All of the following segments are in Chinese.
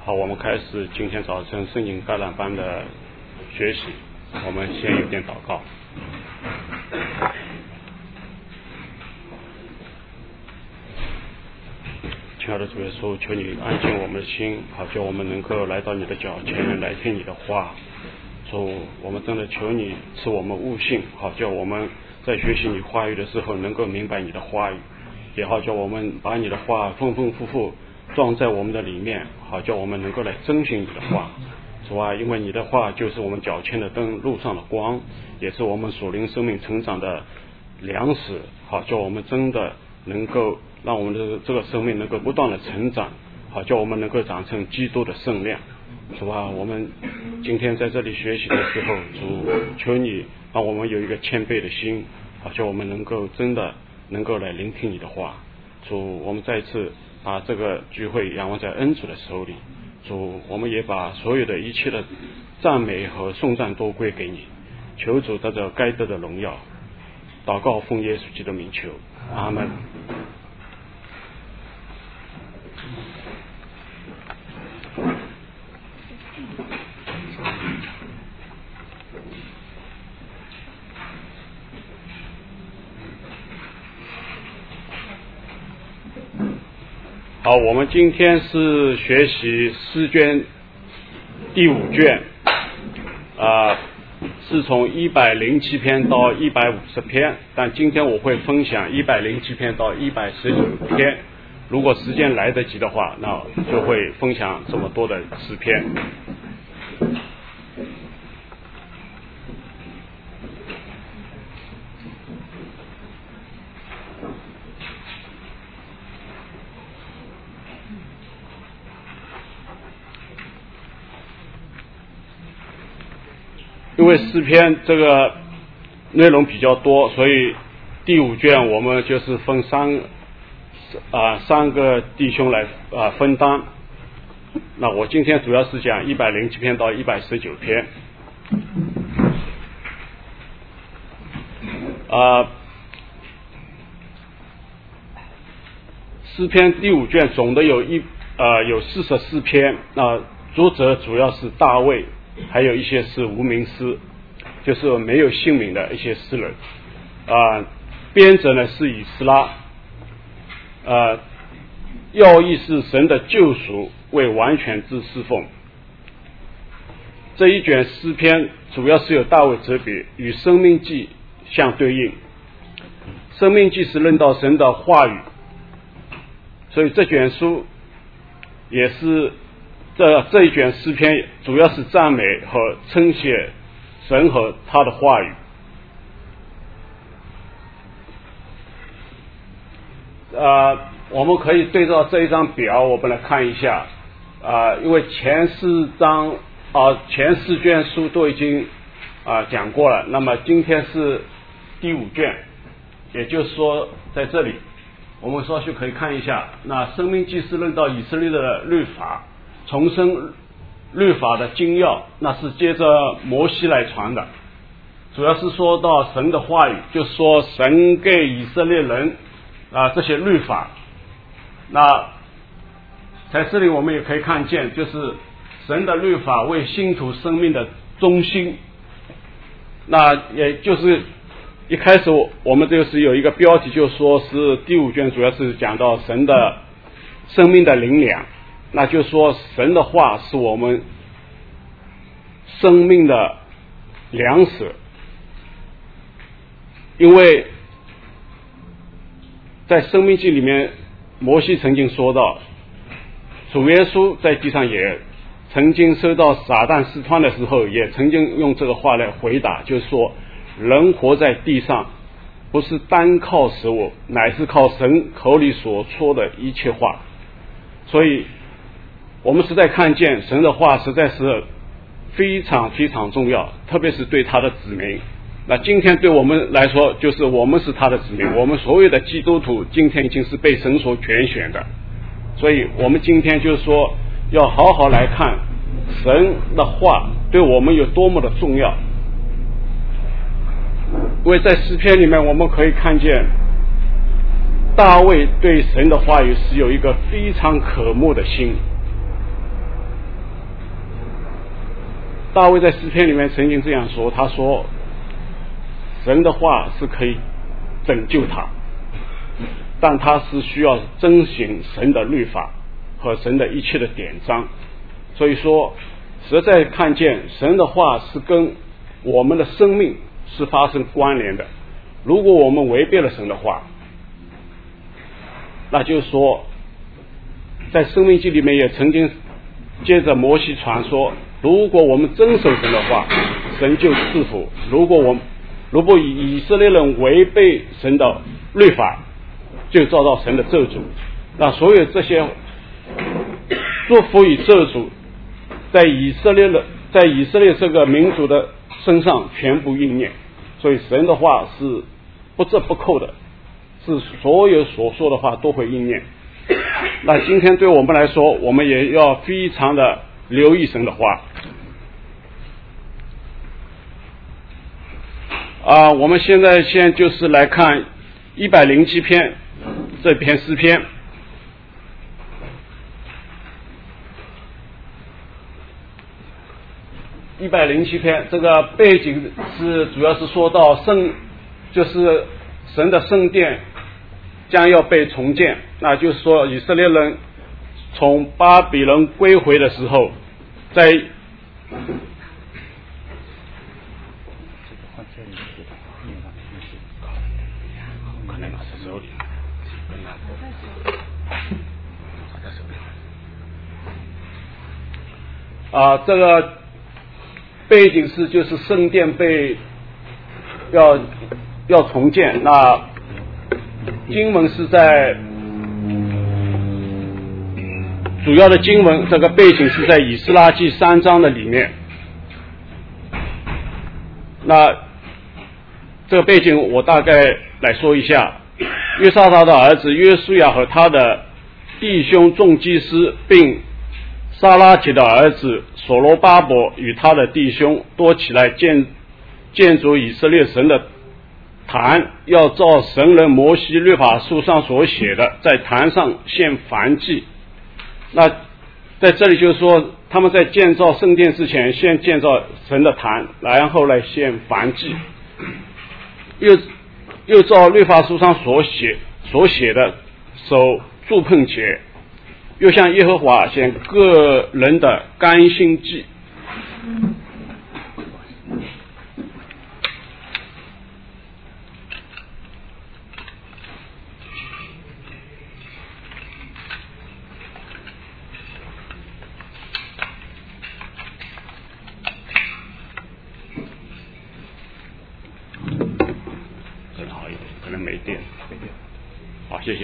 好，我们开始今天早晨圣经橄榄班的学习。我们先有点祷告。亲爱的主耶稣，求你安静我们的心，好叫我们能够来到你的脚前来听你的话。主，我们真的求你赐我们悟性，好叫我们在学习你话语的时候能够明白你的话语，也好叫我们把你的话丰丰富富装在我们的里面，好叫我们能够来遵循你的话。主啊，因为你的话就是我们脚前的灯，路上的光，也是我们属灵生命成长的粮食，好叫我们真的能够让我们的这个生命能够不断的成长，好叫我们能够长成基督的圣量。主啊，我们今天在这里学习的时候，主求你让我们有一个谦卑的心，好叫我们能够真的能够来聆听你的话。主，我们再次把这个聚会仰望在恩主的手里。主，我们也把所有的一切的赞美和颂赞都归给你，求主得着该得的荣耀。祷告奉耶稣基督的名求，阿门。好，我们今天是学习诗卷第5卷，是从107篇到150篇，但今天我会分享107篇到119篇。如果时间来得及的话，那就会分享这么多的诗篇。因为诗篇这个内容比较多，所以第5卷我们就是分三个弟兄来分担。那我今天主要是讲107篇到119篇。诗篇第5卷总的有44篇，作者主要是大卫，还有一些是无名诗，就是没有姓名的一些诗人。编者呢是以斯拉。要义是神的救赎，为完全之侍奉。这一卷诗篇主要是由大卫责备，与生命记相对应。生命记是论到神的话语，所以这卷书也是这一卷诗篇主要是赞美和称谢神和他的话语。我们可以对照这一张表，我们来看一下。因为前4卷书都已经讲过了，那么今天是第5卷，也就是说在这里我们稍许可以看一下。那生命记是论到以色列的律法，重申律法的精要，那是接着摩西来传的，主要是说到神的话语，就是说神给以色列人这些律法。那在这里我们也可以看见，就是神的律法为信徒生命的中心。那也就是一开始我们这个是有一个标题，就说是第5卷主要是讲到神的生命的灵粮，那就是说神的话是我们生命的粮食。因为在生命记里面，摩西曾经说到，主耶稣在地上也曾经受到撒旦试探的时候，也曾经用这个话来回答，就是说人活在地上不是单靠食物，乃是靠神口里所说的一切话。所以我们实在看见神的话实在是非常非常重要，特别是对他的子民。那今天对我们来说，就是我们是他的子民，我们所有的基督徒今天已经是被神所拣选的。所以我们今天就是说要好好来看神的话对我们有多么的重要。因为在诗篇里面我们可以看见大卫对神的话语是有一个非常渴慕的心。 大卫在诗篇里面曾经这样说，他说神的话是可以拯救他，但他是需要遵行神的律法和神的一切的典章。所以说实在看见神的话是跟我们的生命是发生关联的。如果我们违背了神的话，那就是说在申命记里面也曾经接着摩西传说，如果我们遵守神的话，神就赐福；如果以色列人违背神的律法，就遭到神的咒诅。那所有这些祝福与咒诅在以色列这个民族的身上全部应验。所以神的话是不折不扣的，是所有所说的话都会应验。那今天对我们来说，我们也要非常的留意神的话。我们现在就是来看107篇这篇诗篇。107篇这个背景是主要是说到就是神的圣殿将要被重建，那就是说以色列人从巴比伦归回的时候，在这个背景是就是圣殿要重建。那经文是在主要的经文，这个背景是在以斯拉记3章的里面。那这个背景我大概来说一下。约沙法的儿子约书亚和他的弟兄众祭司，并撒拉铁的儿子所罗巴伯与他的弟兄多起来建筑以色列神的坛，要照神人摩西律法书上所写的，在坛上献燔祭。那在这里就是说，他们在建造圣殿之前，先建造神的坛，然后来献燔祭。又照律法书上所写的守住棚节，又向耶和华献个人的甘心祭。好，谢谢。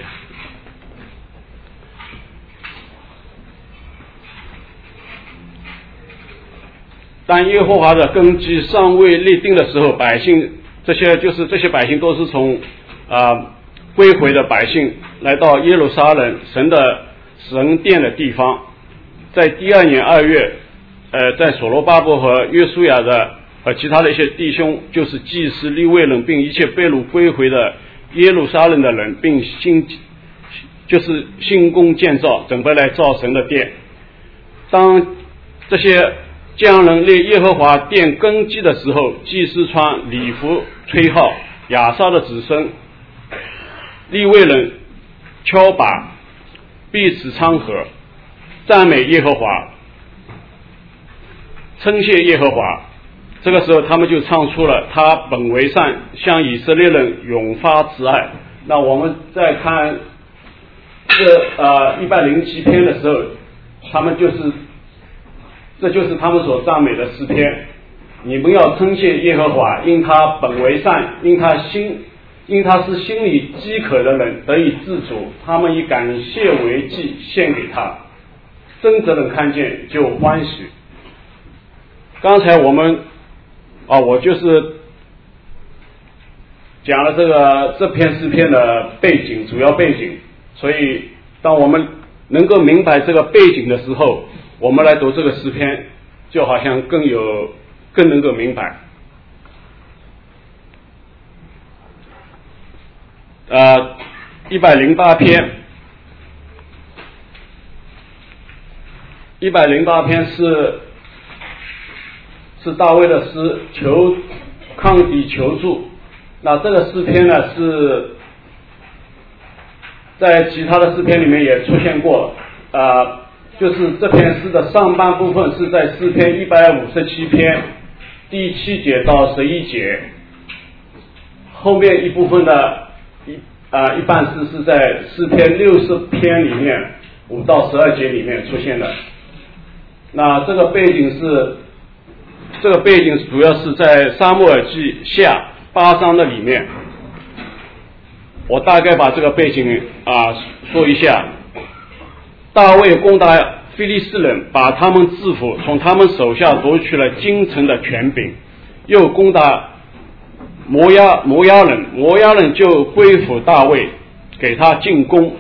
当耶和华的根基尚未立定的时候，这些百姓都是从归回的百姓来到耶路撒冷神殿的地方。在第2年2月，在所罗巴伯和约书亚和其他的一些弟兄，就是祭司利未人，并一切被掳归回的耶路撒冷的人，并新工建造，准备来造神的殿。当这些匠人立耶和华殿根基的时候，祭司穿礼服吹号，亚萨的子孙利未人敲把，彼此唱和，赞美耶和华，称谢耶和华。这个时候他们就唱出了他本为善，向以色列人永发慈爱。那我们再看107篇的时候，这就是他们所赞美的诗篇。你们要称谢耶和华，因他本为善，因他是心里饥渴的人得以自主，他们以感谢为祭献给他，真正的看见就欢喜。刚才我就是讲了这篇诗篇的主要背景，所以当我们能够明白这个背景的时候，我们来读这个诗篇就好像更能够明白。108篇是是大卫的诗，抗敌求助。那这个诗篇呢是在其他的诗篇里面也出现过了，就是这篇诗的上半部分是在诗篇157篇第7节到11节，后面一部分的一半诗是在诗篇60篇里面5到12节里面出现的。那这个背景主要是在撒母耳记下8章的里面。我大概把这个背景说一下。大卫攻打非利士人，把他们制服，从他们手下夺取了京城的权柄，又攻打摩押人，摩押人就归附大卫，给他进攻。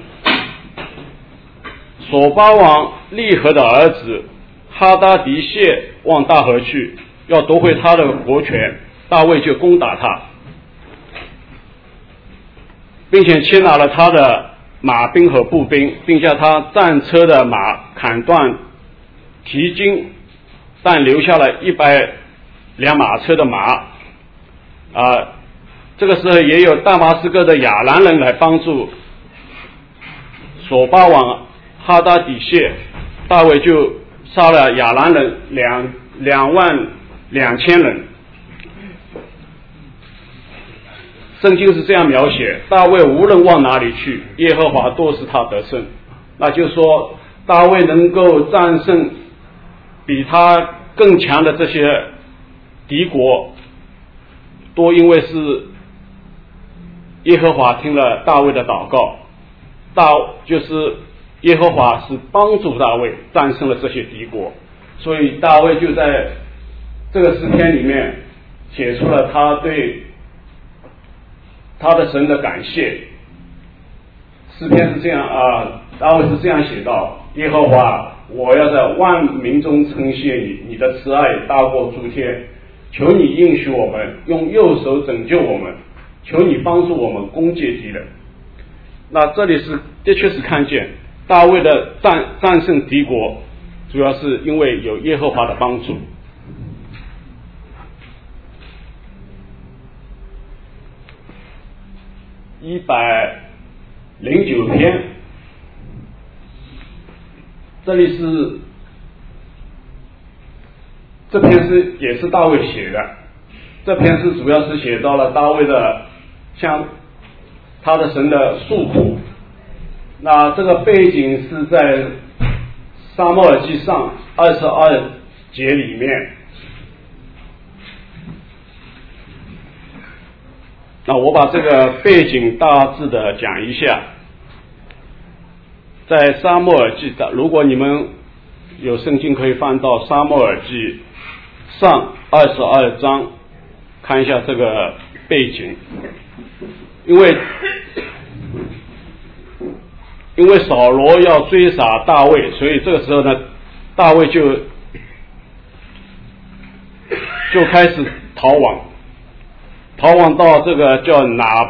索巴王利和的儿子哈达迪谢往大河去，要夺回他的国权，大卫就攻打他，并且牵拿了他的马兵和步兵，并将他战车的马砍断蹄筋，但留下了100辆马车的马。这个时候也有大马士革的亚兰人来帮助索巴王哈达底谢，大卫就杀了亚兰人22000人。圣经是这样描写，大卫无论往哪里去，耶和华都是他得胜。那就是说大卫能够战胜比他更强的这些敌国，多因为是耶和华听了大卫的祷告，就是耶和华是帮助大卫战胜了这些敌国，所以大卫就在这个诗篇里面写出了他对他的神的感谢。诗篇是这样大卫是这样写道：耶和华，我要在万民中称谢你，你的慈爱大过诸天，求你应许我们，用右手拯救我们，求你帮助我们攻击敌人。那这里是的确是看见大卫的战胜敌国，主要是因为有耶和华的帮助。109篇，这里是这篇诗也是大卫写的，这篇诗主要是写到了大卫的向他的神的诉苦。那这个背景是在撒母耳记上22节里面。那我把这个背景大致的讲一下。在撒母耳记的，如果你们有圣经可以翻到撒母耳记上22章，看一下这个背景。因为扫罗要追杀大卫，所以这个时候呢，大卫就开始逃亡到这个叫拿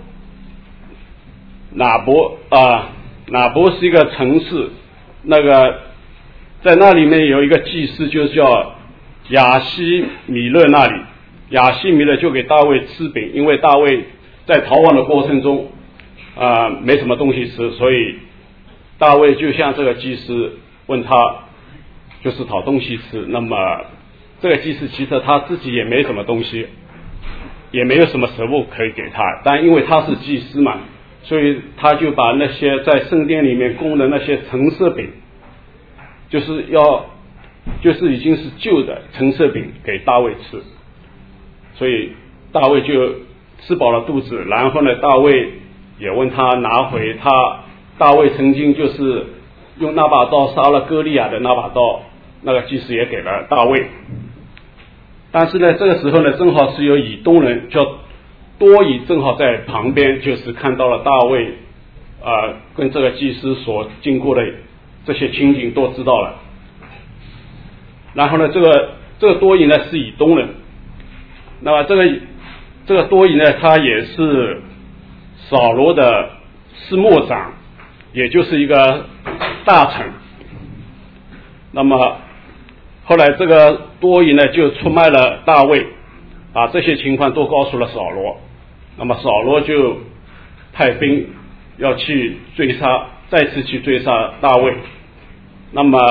伯是一个城市，那个在那里面有一个祭司，就是叫亚希米勒，那里亚希米勒就给大卫吃饼，因为大卫在逃亡的过程中没什么东西吃，所以大卫就向这个祭司问他就是讨东西吃。那么这个祭司其实他自己也没什么东西，也没有什么食物可以给他，但因为他是祭司嘛，所以他就把那些在圣殿里面供的那些陈设饼，就是已经是旧的陈设饼给大卫吃，所以大卫就吃饱了肚子。然后呢，大卫也问他拿回大卫曾经就是用那把刀杀了歌利亚的那把刀，那个祭司也给了大卫。但是呢，这个时候呢，正好是有以东人叫多以正好在旁边，就是看到了大卫跟这个祭司所经过的这些情景都知道了。然后呢，这个多以呢是以东人，那么这个多以呢，他也是扫罗的司牧长，也就是一个大臣。那么后来这个多疑呢就出卖了大卫，把这些情况都告诉了扫罗。那么扫罗就派兵要去追杀，再次去追杀大卫。那么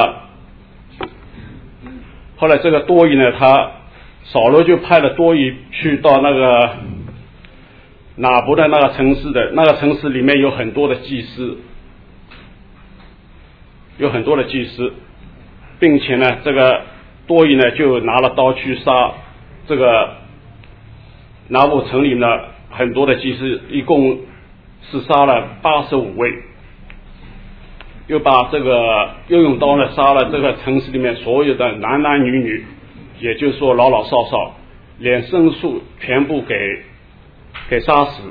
后来这个多疑呢，扫罗就派了多疑去到那个拿伯的那个城市的，那个城市里面有很多的祭司，并且呢这个多疑呢就拿了刀去杀这个拿伯城里呢很多的祭司，一共是杀了85位，又用刀呢杀了这个城市里面所有的男男女女，也就是说老老少少，连牲畜全部给杀死。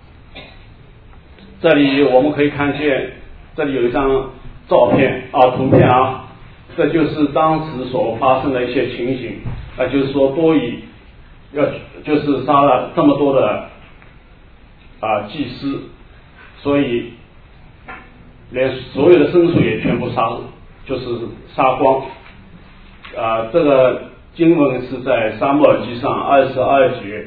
这里我们可以看见，这里有一张图片啊，这就是当时所发生的一些情形。就是说多疑就是杀了这么多的祭司，所以连所有的牲畜也全部杀光。这个经文是在撒母耳记上22节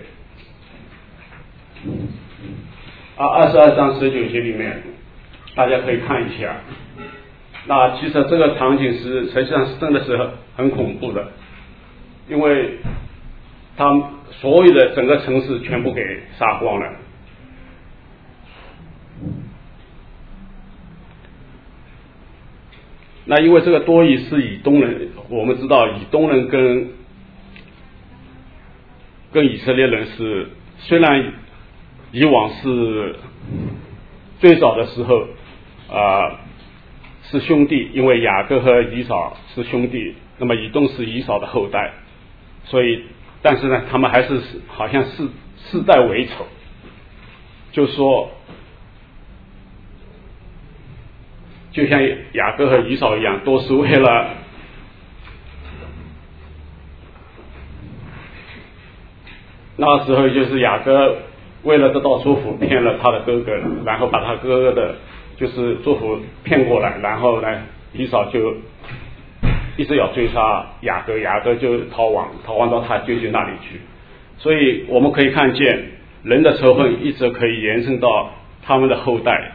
22章19节里面，大家可以看一下。那其实这个场景实际上是真的是很恐怖的，因为他们所有的整个城市全部给杀光了。那因为这个多疑是以东人，我们知道以东人跟以色列人是，虽然以往是最早的时候是兄弟，因为雅各和以扫是兄弟，那么以东是以扫的后代，所以但是呢他们还是好像世代为仇，就说就像雅各和以扫一样，都是为了那时候就是雅各为了得到祝福骗了他的哥哥，然后把他哥哥的就是祝福骗过来，然后呢以扫就一直要追杀雅各，雅各就逃亡到他舅舅那里去。所以我们可以看见人的仇恨一直可以延伸到他们的后代。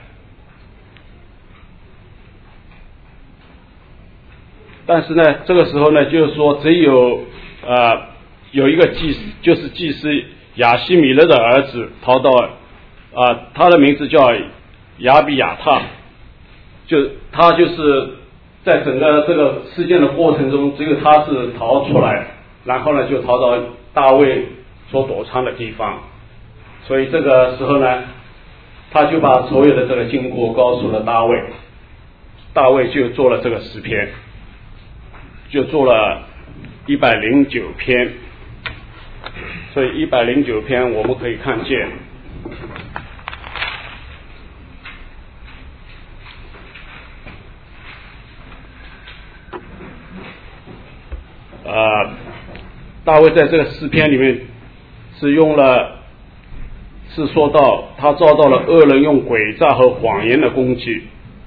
但是呢这个时候呢就是说只有有一个祭司，就是祭司亚希米勒的儿子逃到他的名字叫亚比亚他，他就是在整个这个事件的过程中，只有他是逃出来，然后呢就逃到大卫所躲藏的地方。所以这个时候呢他就把所有的这个经过告诉了大卫，大卫就做了这个诗篇，就做了109篇。所以109篇我们可以看见大卫在这个诗篇里面是说到他遭到了恶人用诡诈和谎言的攻击，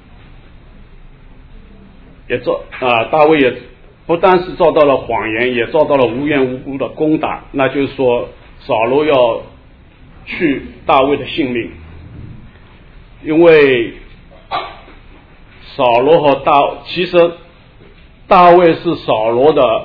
大卫也不单是遭到了谎言，也遭到了无缘无故的攻打。那就是说扫罗要去大卫的性命，因为扫罗其实大卫是扫罗的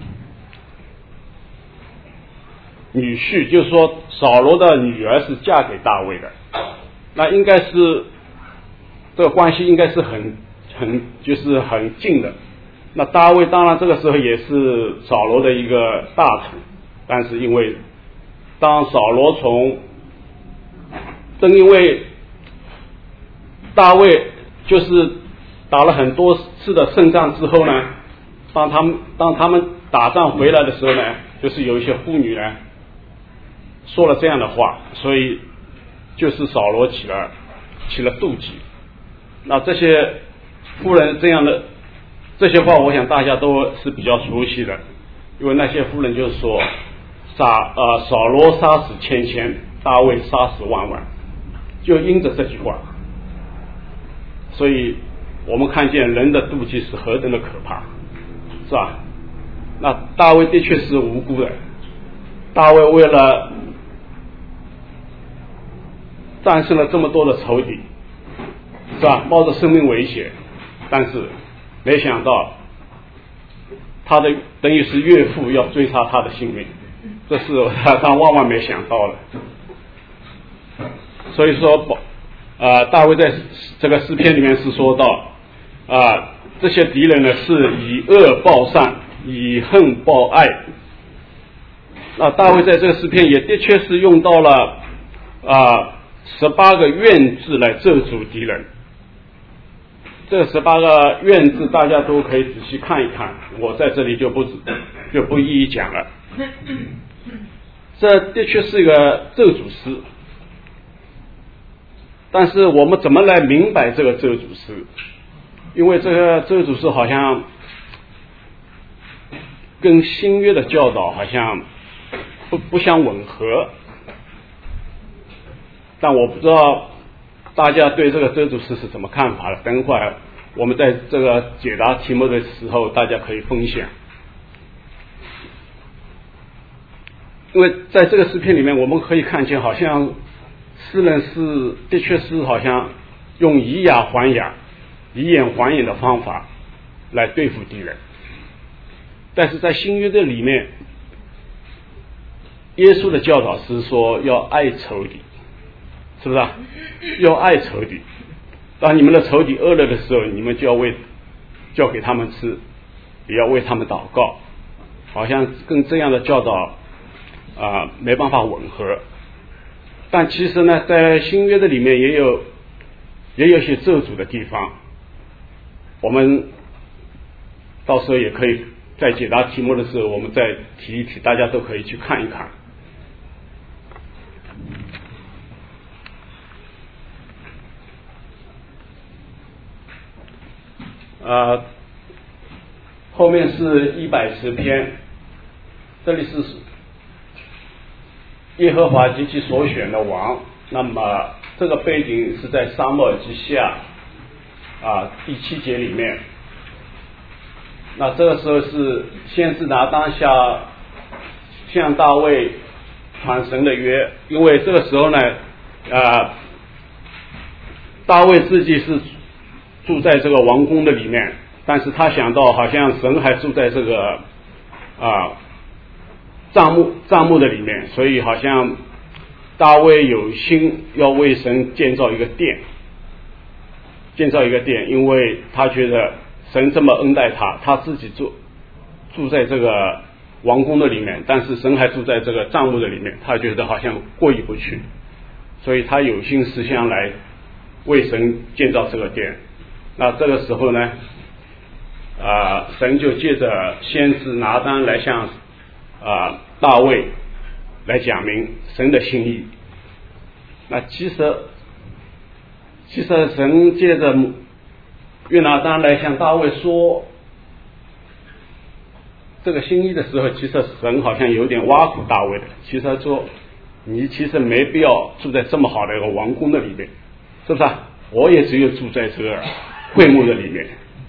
女婿，就是说扫罗的女儿是嫁给大卫的，那应该是这个关系应该是很近的。那大卫当然这个时候也是扫罗的一个大臣，但是因为当扫罗因为大卫就是打了很多次的胜仗之后呢，当他们打仗回来的时候呢，就是有一些妇女呢说了这样的话，所以就是扫罗起了妒忌。那这些妇人这些话我想大家都是比较熟悉的，因为那些妇人就是说扫罗杀死千千，大卫杀死万万，就因着这句话。所以我们看见人的妒忌是何等的可怕，是吧？ 那大卫的确是无辜的，大卫为了战胜了这么多的仇敌，是吧？冒着生命危险，但是没想到他的等于是岳父要追杀他的性命，这是他万万没想到的。所以说大卫在这个诗篇里面是说到这些敌人呢是以恶报善，以恨报爱。那大卫在这个诗篇也的确是用到了18个愿字来咒诅敌人。这18个愿字大家都可以仔细看一看，我在这里就不一一讲了。这的确是一个咒诅诗，但是我们怎么来明白这个咒诅诗？因为这个咒诅诗好像跟新约的教导好像不相吻合，但我不知道大家对这个咒诅诗是什么看法了。等会儿我们在这个解答题目的时候，大家可以分享。因为在这个诗篇里面，我们可以看见，好像诗人是的确是好像用以牙还牙、以眼还眼的方法来对付敌人。但是在新约的里面，耶稣的教导是说要爱仇敌，是不是啊？要爱仇敌。当你们的仇敌饿了的时候，你们就要给他们吃，也要为他们祷告。好像跟这样的教导没办法吻合。但其实呢，在新约的里面也有些咒诅的地方，我们到时候也可以在解答题目的时候，我们再提一提，大家都可以去看一看。后面是110篇，这里是耶和华及其所选的王。那么这个背景是在撒母耳记下第7节里面。那这个时候是先是拿当下向大卫传神的约，因为这个时候呢大卫自己是住在这个王宫的里面，但是他想到好像神还住在这个帐幕的里面，所以好像大卫有心要为神建造一个殿，因为他觉得神这么恩待他自己住在这个王宫的里面，但是神还住在这个帐幕的里面，他觉得好像过意不去，所以他有心思想来为神建造这个殿。那这个时候呢神就借着先知拿单来向大卫来讲明神的心意。那其实神借着约拿单来向大卫说这个心意的时候，其实神好像有点挖苦大卫的。其实说你其实没必要住在这么好的一个王宫的里面，是不是啊？我也只有住在这个会幕的里面。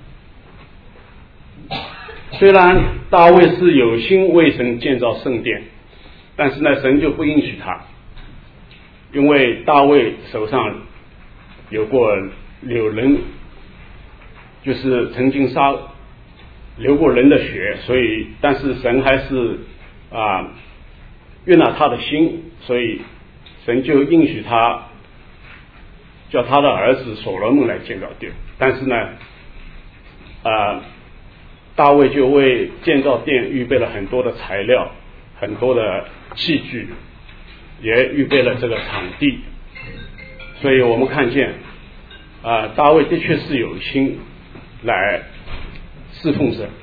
虽然大卫是有心为神建造圣殿，但是呢神就不允许他，因为大卫手上有人就是曾经流过人的血，所以但是神还是悦纳他的心，所以神就允许他叫他的儿子所罗门来建造殿。但是呢大卫就为建造殿预备了很多的材料，很多的器具，也预备了这个场地。所以我们看见大卫的确是有心来侍奉神。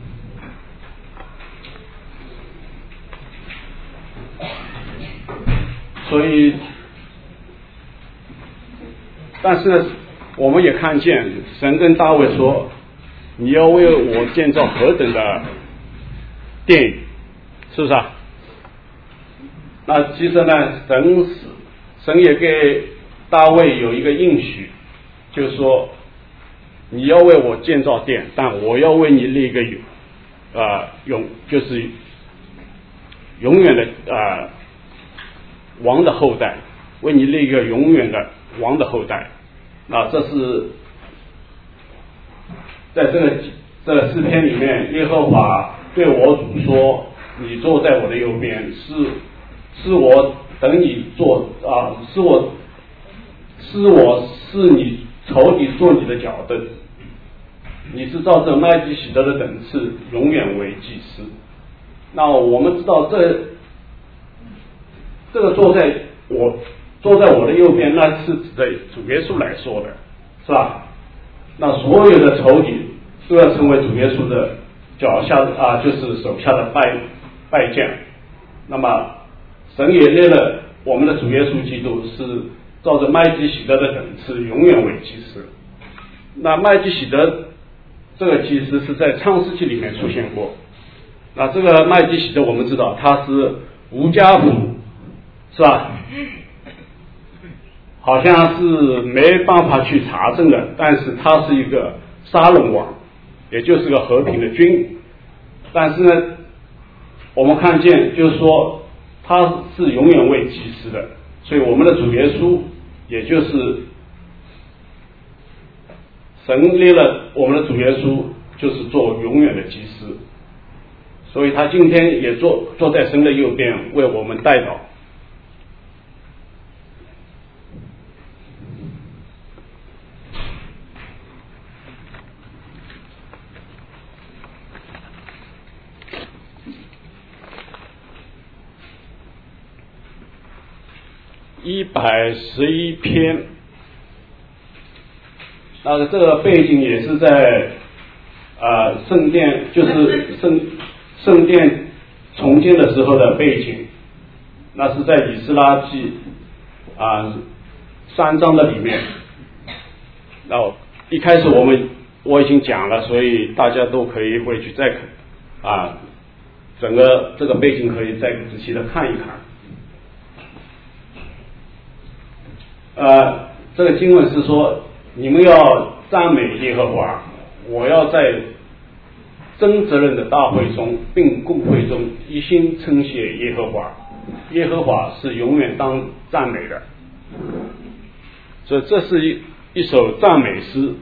所以但是我们也看见神跟大卫说，你要为我建造何等的殿宇，是不是啊？那其实呢神也给大卫有一个应许，就是说你要为我建造殿，但我要为你立一个就是永远的王的后代，为你立一个永远的王的后代。这是在这个诗篇里面，耶和华对我主说：“你坐在我的右边，是我等你坐是你仇敌做你的脚凳。你是照着麦基洗德的等次，永远为祭司。”那我们知道这个坐在我的右边，那是指的主耶稣来说的，是吧？那所有的仇敌都要成为主耶稣的脚下就是手下的败将。那么神也列了我们的主耶稣基督是照着麦基洗德的等次，永远为祭司。那麦基洗德这个祭司是在创世纪里面出现过。那这个麦基洗德我们知道他是无家谱，是吧？好像是没办法去查证的，但是他是一个沙龙王，也就是个和平的君。但是呢，我们看见就是说他是永远为祭司的，所以我们的主耶稣也就是神列了我们的主耶稣就是做永远的祭司，所以他今天也坐在神的右边为我们代祷。111篇，这个背景也是在圣殿，就是圣殿重建的时候的背景，那是在以斯拉记3章的里面。一开始我已经讲了，所以大家都可以回去再整个这个背景可以再仔细的看一看。这个经文是说，你们要赞美耶和华，我要在真责任的大会中并共会中一心称谢耶和华，耶和华是永远当赞美的。所以这是一首赞美诗。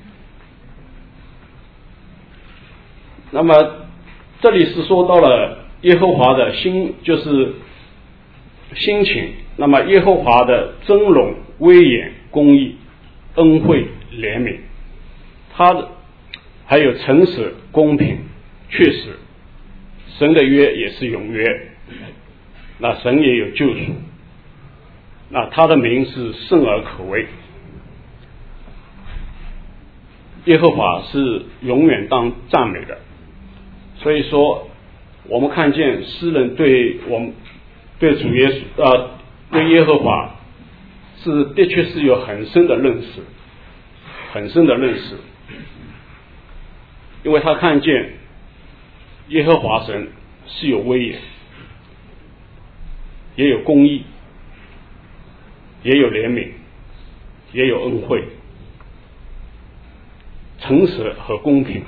那么这里是说到了耶和华的心，就是心情。那么耶和华的真容、威严、公义、恩惠、怜悯，他还有诚实、公平、确实，神的约也是永约，那神也有救赎，那他的名是圣而可畏，耶和华是永远当赞美的。所以说我们看见诗人对主耶稣对耶和华的确是有很深的认识，因为他看见耶和华神是有威严，也有公义，也有怜悯，也有恩惠，诚实和公平。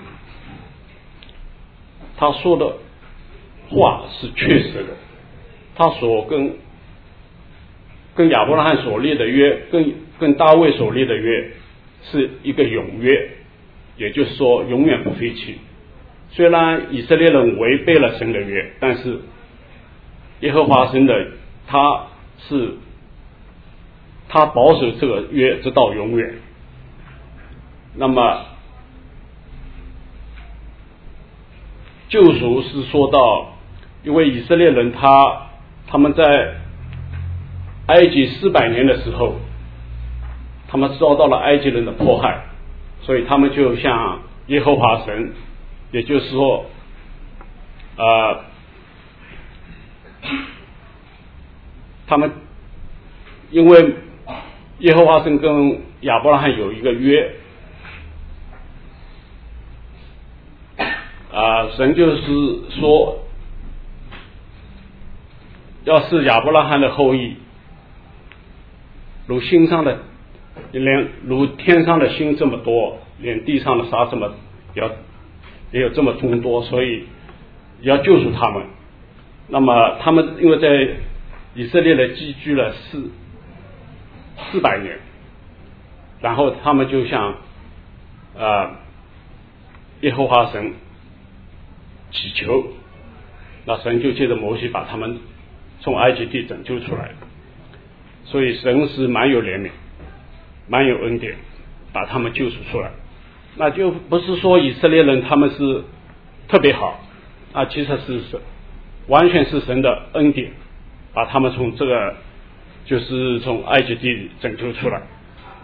他说的话是确实的，他所跟亚伯拉罕所立的约，跟大卫所立的约是一个永约，也就是说永远不废弃。虽然以色列人违背了神的约，但是耶和华神的他保守这个约直到永远。那么救赎是说到，因为以色列人他们在埃及400年的时候，他们遭到了埃及人的迫害，所以他们就向耶和华神，也就是说他们因为耶和华神跟亚伯拉罕有一个约，神就是说，要是亚伯拉罕的后裔如天上的星这么多，连地上的沙这么也有这么众多，所以要救赎他们。那么他们因为在以色列的寄居了400年，然后他们就向耶和华神祈求，那神就借着摩西把他们从埃及地拯救出来。所以神是蛮有怜悯，蛮有恩典，把他们救赎出来。那就不是说以色列人他们是特别好啊，其实是完全是神的恩典，把他们从这个就是从埃及地拯救出来。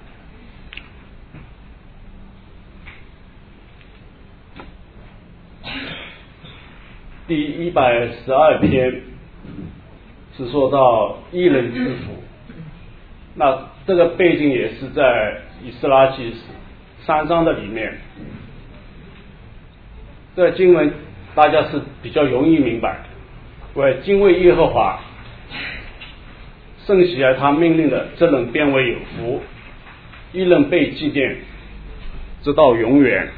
第112篇是说到义人之福，那这个背景也是在以斯拉记3章的里面。这个经文大家是比较容易明白，为敬畏耶和华，圣喜爱他命令的，这人便为有福，义人被纪念，直到永远。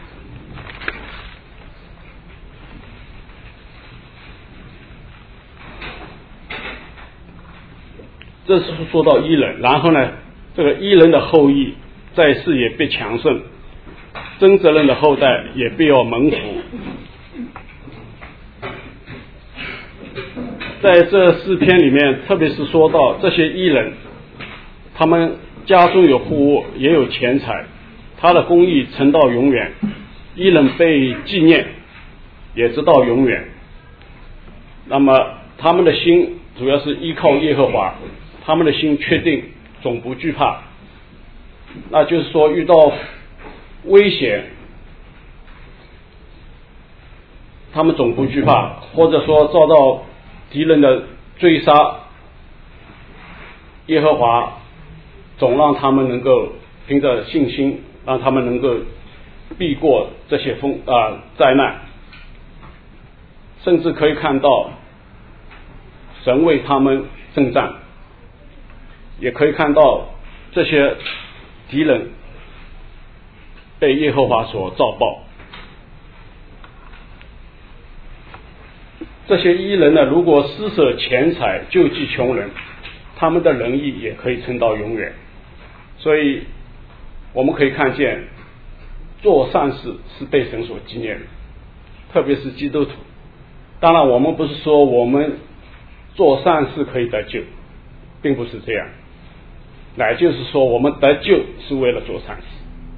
这是说到义人，然后呢，这个义人的后裔在世也必强盛，真责任的后代也必要蒙福。在这4篇里面，特别是说到这些义人，他们家中有户屋，也有钱财，他的公义存到永远，义人被纪念，也直到永远。那么他们的心主要是依靠耶和华，他们的心确定，总不惧怕。那就是说遇到危险，他们总不惧怕，或者说遭到敌人的追杀，耶和华总让他们能够凭着信心，让他们能够避过这些灾难，甚至可以看到神为他们征战，也可以看到这些敌人被耶和华所造报。这些义人呢，如果施舍钱财救济穷人，他们的仁义也可以存到永远。所以我们可以看见做善事是被神所纪念的，特别是基督徒。当然我们不是说我们做善事可以得救，并不是这样，乃就是说我们得救是为了做善事。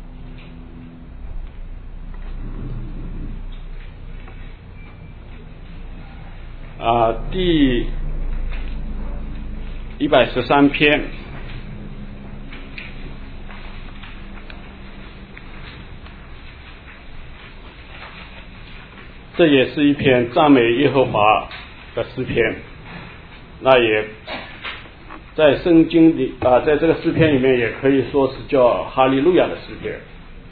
第113篇，这也是一篇赞美耶和华的诗篇。那也在圣经里在这个诗篇里面也可以说是叫哈利路亚的诗篇。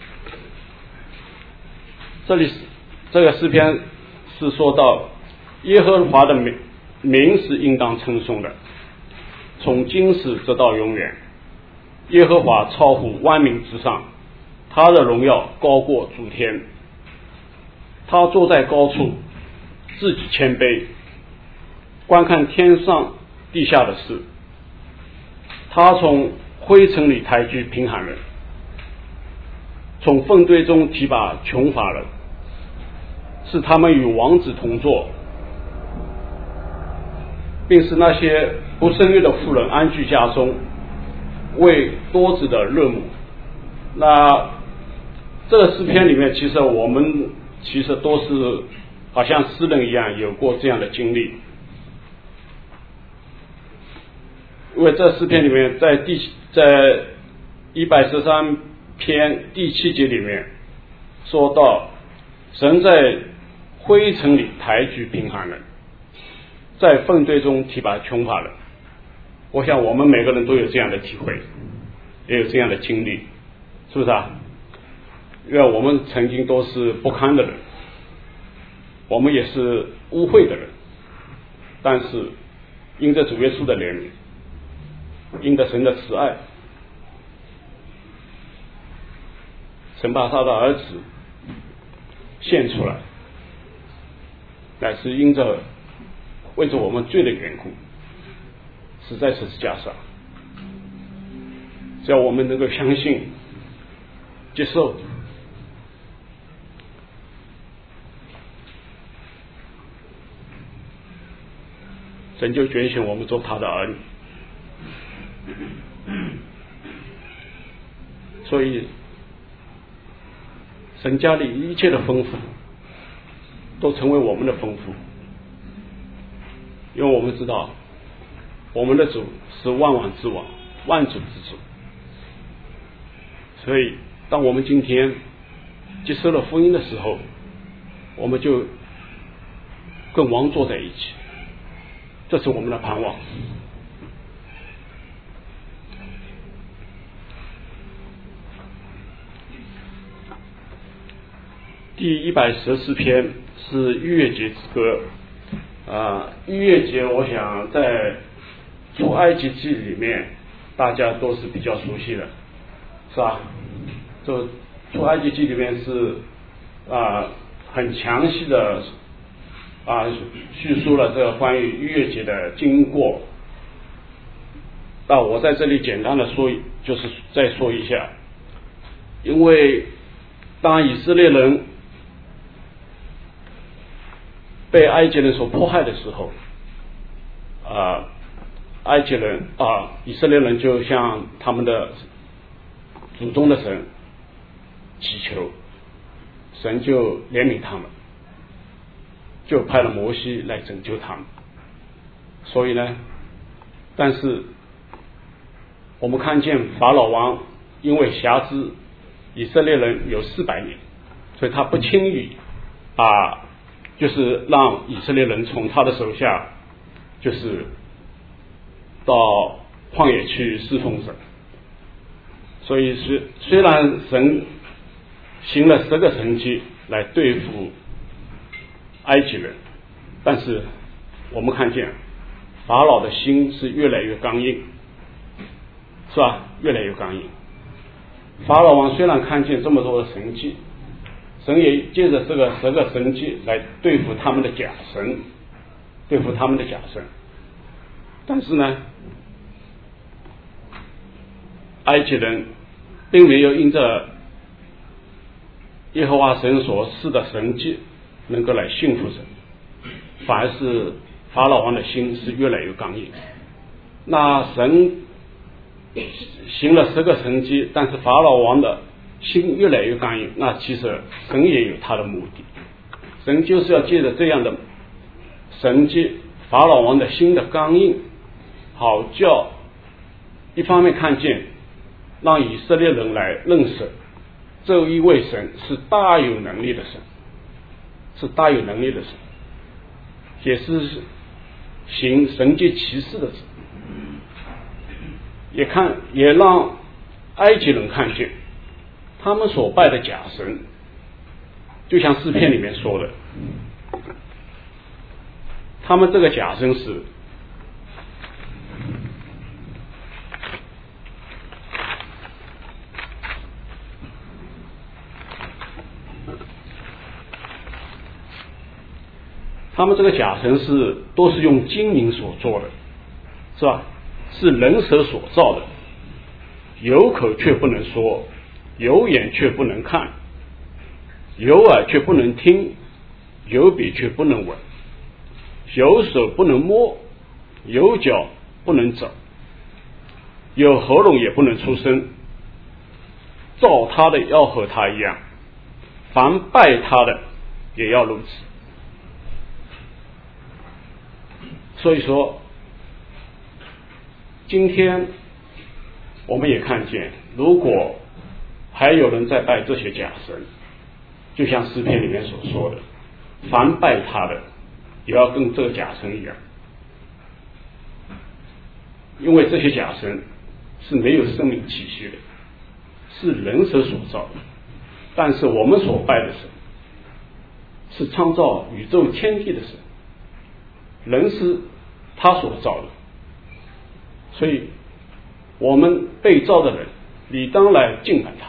这里这个诗篇是说到耶和华的名是应当称颂的，从今时直到永远。耶和华超乎万民之上，他的荣耀高过诸天。他坐在高处，自己谦卑，观看天上地下的事。他从灰尘里抬举贫寒人，从粪堆中提拔穷乏人，使他们与王子同坐，并使那些不生育的妇人安居家中，为多子的热母。那这个诗篇里面，其实我们都是好像诗人一样有过这样的经历。因为这诗篇里面在113篇第7节里面说到，神在灰尘里抬举贫寒人，在粪堆中提拔穷乏人。我想我们每个人都有这样的体会，也有这样的经历，是不是啊？因为我们曾经都是不堪的人，我们也是污秽的人，但是因着主耶稣的怜悯，因着神的慈爱，神把他的儿子献出来， 乃是因着为着我们罪的缘故，死在十字架上。只要我们能够相信、接受，神就拣选我们做他的儿女。所以神家里一切的丰富都成为我们的丰富，因为我们知道我们的主是万王之王，万主之主。所以当我们今天接受了福音的时候，我们就跟王坐在一起，这是我们的盼望。第114篇是逾越节之歌。逾越节我想在出埃及记里面大家都是比较熟悉的，是吧？这出埃及记里面是很详细的叙述了这个关于逾越节的经过。我在这里简单的说，就是再说一下，因为当以色列人被埃及人所迫害的时候，埃及人以色列人就向他们的祖宗的神祈求，神就怜悯他们，就派了摩西来拯救他们。所以呢，但是我们看见法老王因为辖制以色列人有400年，所以他不轻易就是让以色列人从他的手下就是到旷野去侍奉神。所以虽然神行了10个神迹来对付埃及人，但是我们看见法老的心是越来越刚硬，是吧？越来越刚硬。法老王虽然看见这么多的神迹，神也借着这个10个神迹来对付他们的假神，但是呢，埃及人并没有因着耶和华神所赐的神迹能够来信服神，反而是法老王的心是越来越刚硬。那神行了10个神迹，但是法老王的心越来越刚硬，那其实神也有他的目的，神就是要借着这样的神迹，法老王的心的刚硬，好叫一方面看见，让以色列人来认识这一位神是大有能力的神，也是行神迹奇事的神，也让埃及人看见他们所拜的假神，就像诗篇里面说的，他们这个假神是都是用精灵所做的，是吧？是人手所造的，有口却不能说，有眼却不能看，有耳却不能听，有鼻却不能闻，有手不能摸，有脚不能走，有喉咙也不能出声。造他的要和他一样，凡拜他的也要如此。所以说今天我们也看见，如果还有人在拜这些假神，就像诗篇里面所说的，凡拜他的也要跟这个假神一样，因为这些假神是没有生命气息的，是人手所造的，但是我们所拜的神是创造宇宙天地的神，人是他所造的，所以我们被造的人理当来敬拜他。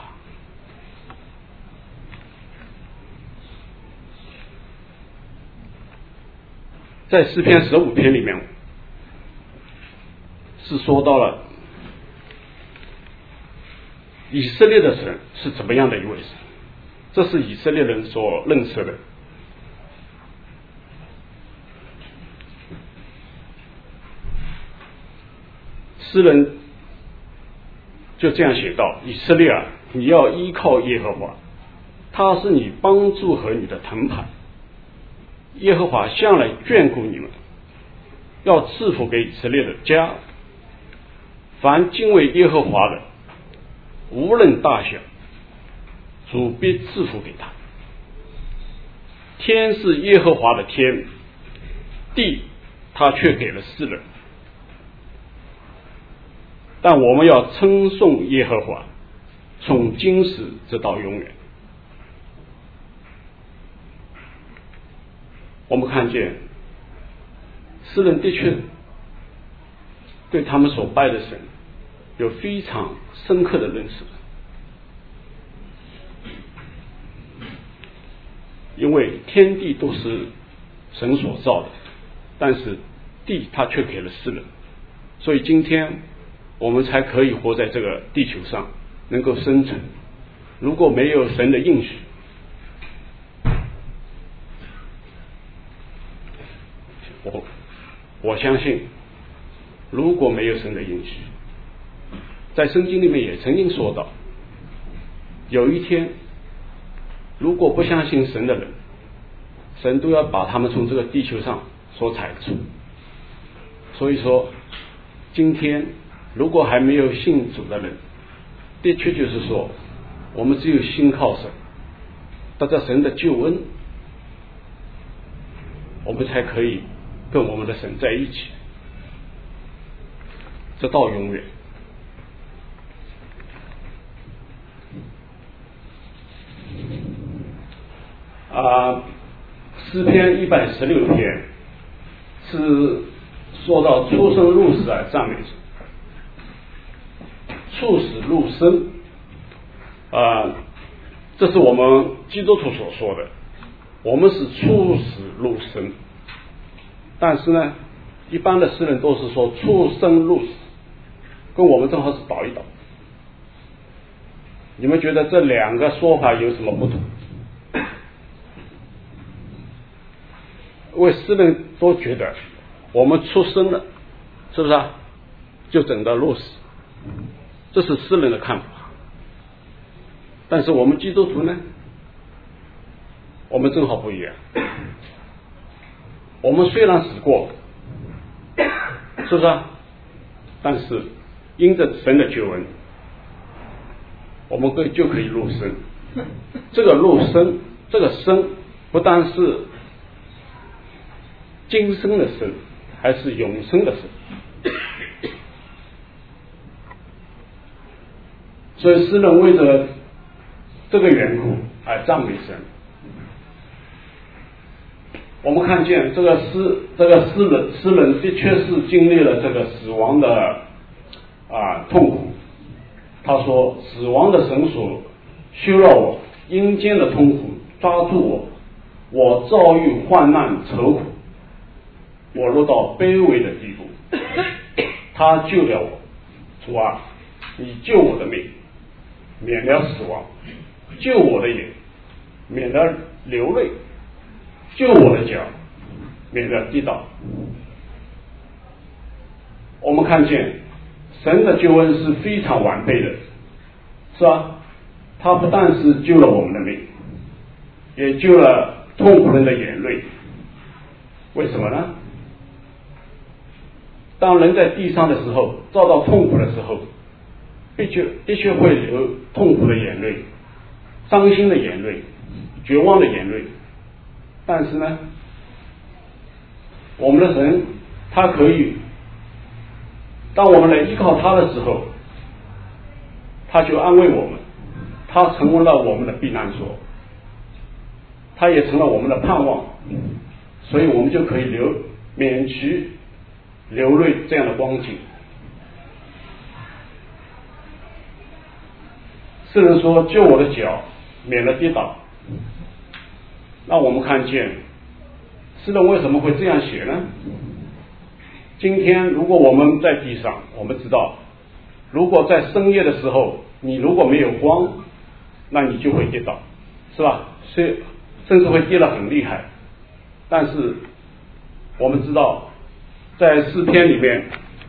在诗篇15篇里面是说到了以色列的神是怎么样的一位神，这是以色列人所认识的。诗人就这样写道：以色列啊，你要依靠耶和华，他是你帮助和你的藤牌，耶和华向来眷顾你们，要赐福给以色列的家。凡敬畏耶和华的，无论大小，主必赐福给他。天是耶和华的天，地他却给了世人。但我们要称颂耶和华，从今时直到永远。我们看见诗人的确对他们所拜的神有非常深刻的认识，因为天地都是神所造的，但是地他却给了世人，所以今天我们才可以活在这个地球上，能够生存。如果没有神的应许，我相信如果没有神的应许，在圣经里面也曾经说到，有一天如果不相信神的人，神都要把他们从这个地球上所铲除。所以说今天如果还没有信主的人，的确就是说我们只有信靠神，得到神的救恩，我们才可以跟我们的神在一起，直到永远。诗篇116篇是说到出生入死而赞美神，出死入生，这是我们基督徒所说的，我们是出死入生。但是呢，一般的诗人都是说出生入死，跟我们正好是倒一倒。你们觉得这两个说法有什么不同？因为诗人都觉得我们出生了，是不是啊？就整到入死，这是诗人的看法。但是我们基督徒呢，我们正好不一样。我们虽然死过，是不是啊？但是因着神的救恩，我们就可以入生。这个入生，这个生不但是今生的生，还是永生的生。所以诗人为着这个缘故而赞美神。我们看见这个诗人的确是经历了这个死亡的痛苦。他说：死亡的绳索修了我，阴间的痛苦抓住我，我遭遇患难愁苦，我落到卑微的地步。他救了我，主啊，你救我的命，免了死亡；救我的眼，免了流泪；救我的脚，免了跌倒。我们看见神的救恩是非常完备的，是吧？他不但是救了我们的命，也救了痛苦人的眼泪。为什么呢？当人在地上的时候，遭到痛苦的时候，的确会流痛苦的眼泪、伤心的眼泪、绝望的眼泪。但是呢，我们的神他可以，当我们来依靠他的时候，他就安慰我们，他成为了我们的避难所，他也成了我们的盼望，所以我们就可以免去流泪这样的光景。诗人说：救我的脚，免了跌倒。那我们看见诗人为什么会这样写呢？今天如果我们在地上，我们知道，如果在深夜的时候，你如果没有光，那你就会跌倒，是吧？甚至会跌得很厉害。但是我们知道，在诗篇里面，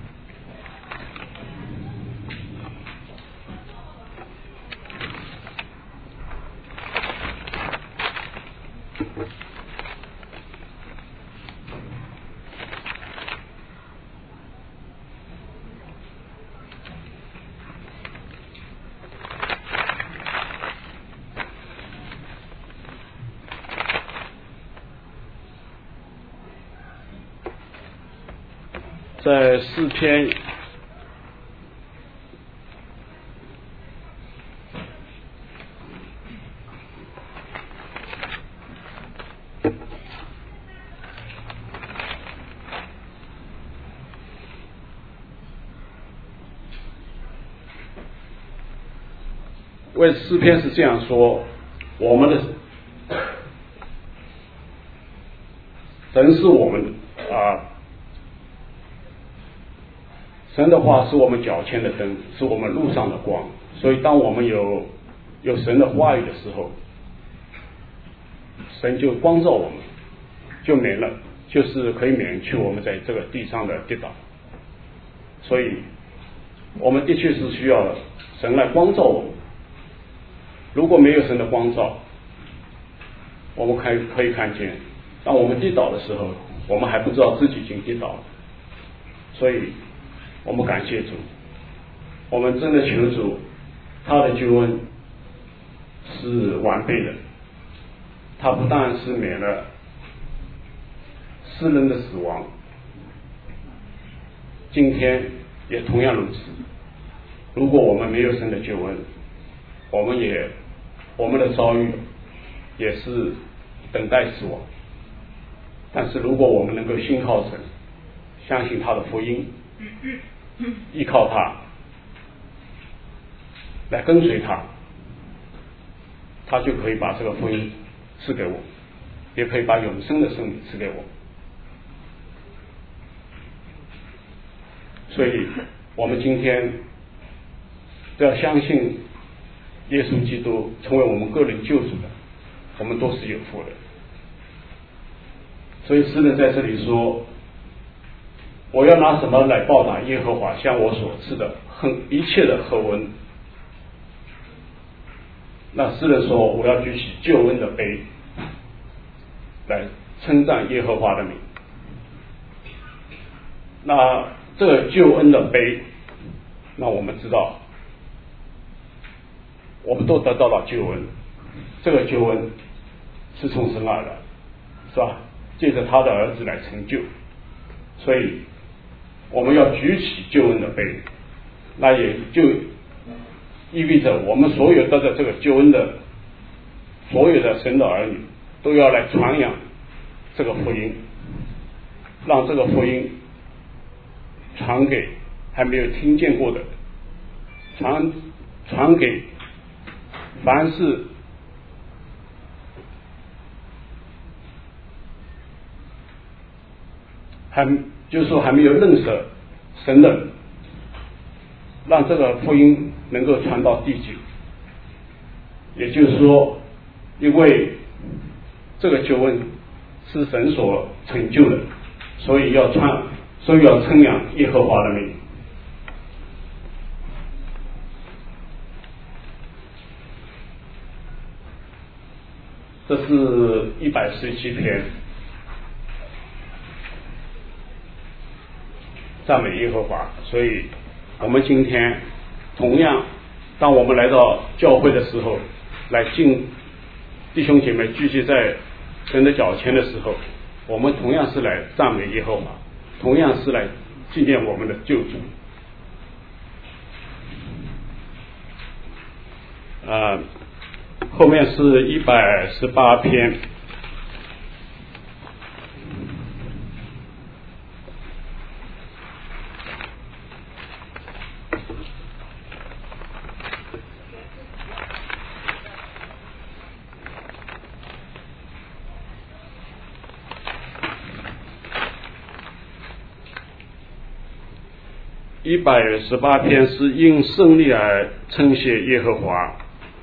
在诗篇为诗篇是这样说：我们的神是我们神的话是我们脚前的灯，是我们路上的光。所以当我们有神的话语的时候，神就光照我们，就就是可以免去我们在这个地上的跌倒。所以我们的确是需要神来光照我们。如果没有神的光照，我们可以看见，当我们跌倒的时候，我们还不知道自己已经跌倒了。所以我们感谢主，我们真的求主，他的救恩是完备的，他不但是免了世人的死亡，今天也同样如此。如果我们没有神的救恩，我们的遭遇也是等待死亡。但是如果我们能够信靠神，相信他的福音，依靠他，来跟随他，他就可以把这个福音赐给我，也可以把永生的生命赐给我。所以我们今天都要相信耶稣基督成为我们个人救主的，我们都是有福的。所以诗人在这里说，我要拿什么来报答耶和华向我所赐的一切的厚恩？那诗人说，我要举起救恩的杯来称赞耶和华的名。那这个救恩的杯，那我们知道我们都得到了救恩，这个救恩是从神而来，是吧？借着他的儿子来成就，所以我们要举起救恩的杯，那也就意味着我们所有得到这个救恩的所有的神的儿女都要来传扬这个福音，让这个福音传给还没有听见过的，传给凡是就是说还没有认识神的人，让这个福音能够传到地极。也就是说，因为这个救恩是神所成就的，所以要称扬耶和华的名。这是117篇，赞美耶和华。所以我们今天同样，当我们来到教会的时候，来敬弟兄姐妹聚集在神的脚前的时候，我们同样是来赞美耶和华，同样是来纪念我们的救主。后面是118篇， 118篇是因胜利而称谢耶和华。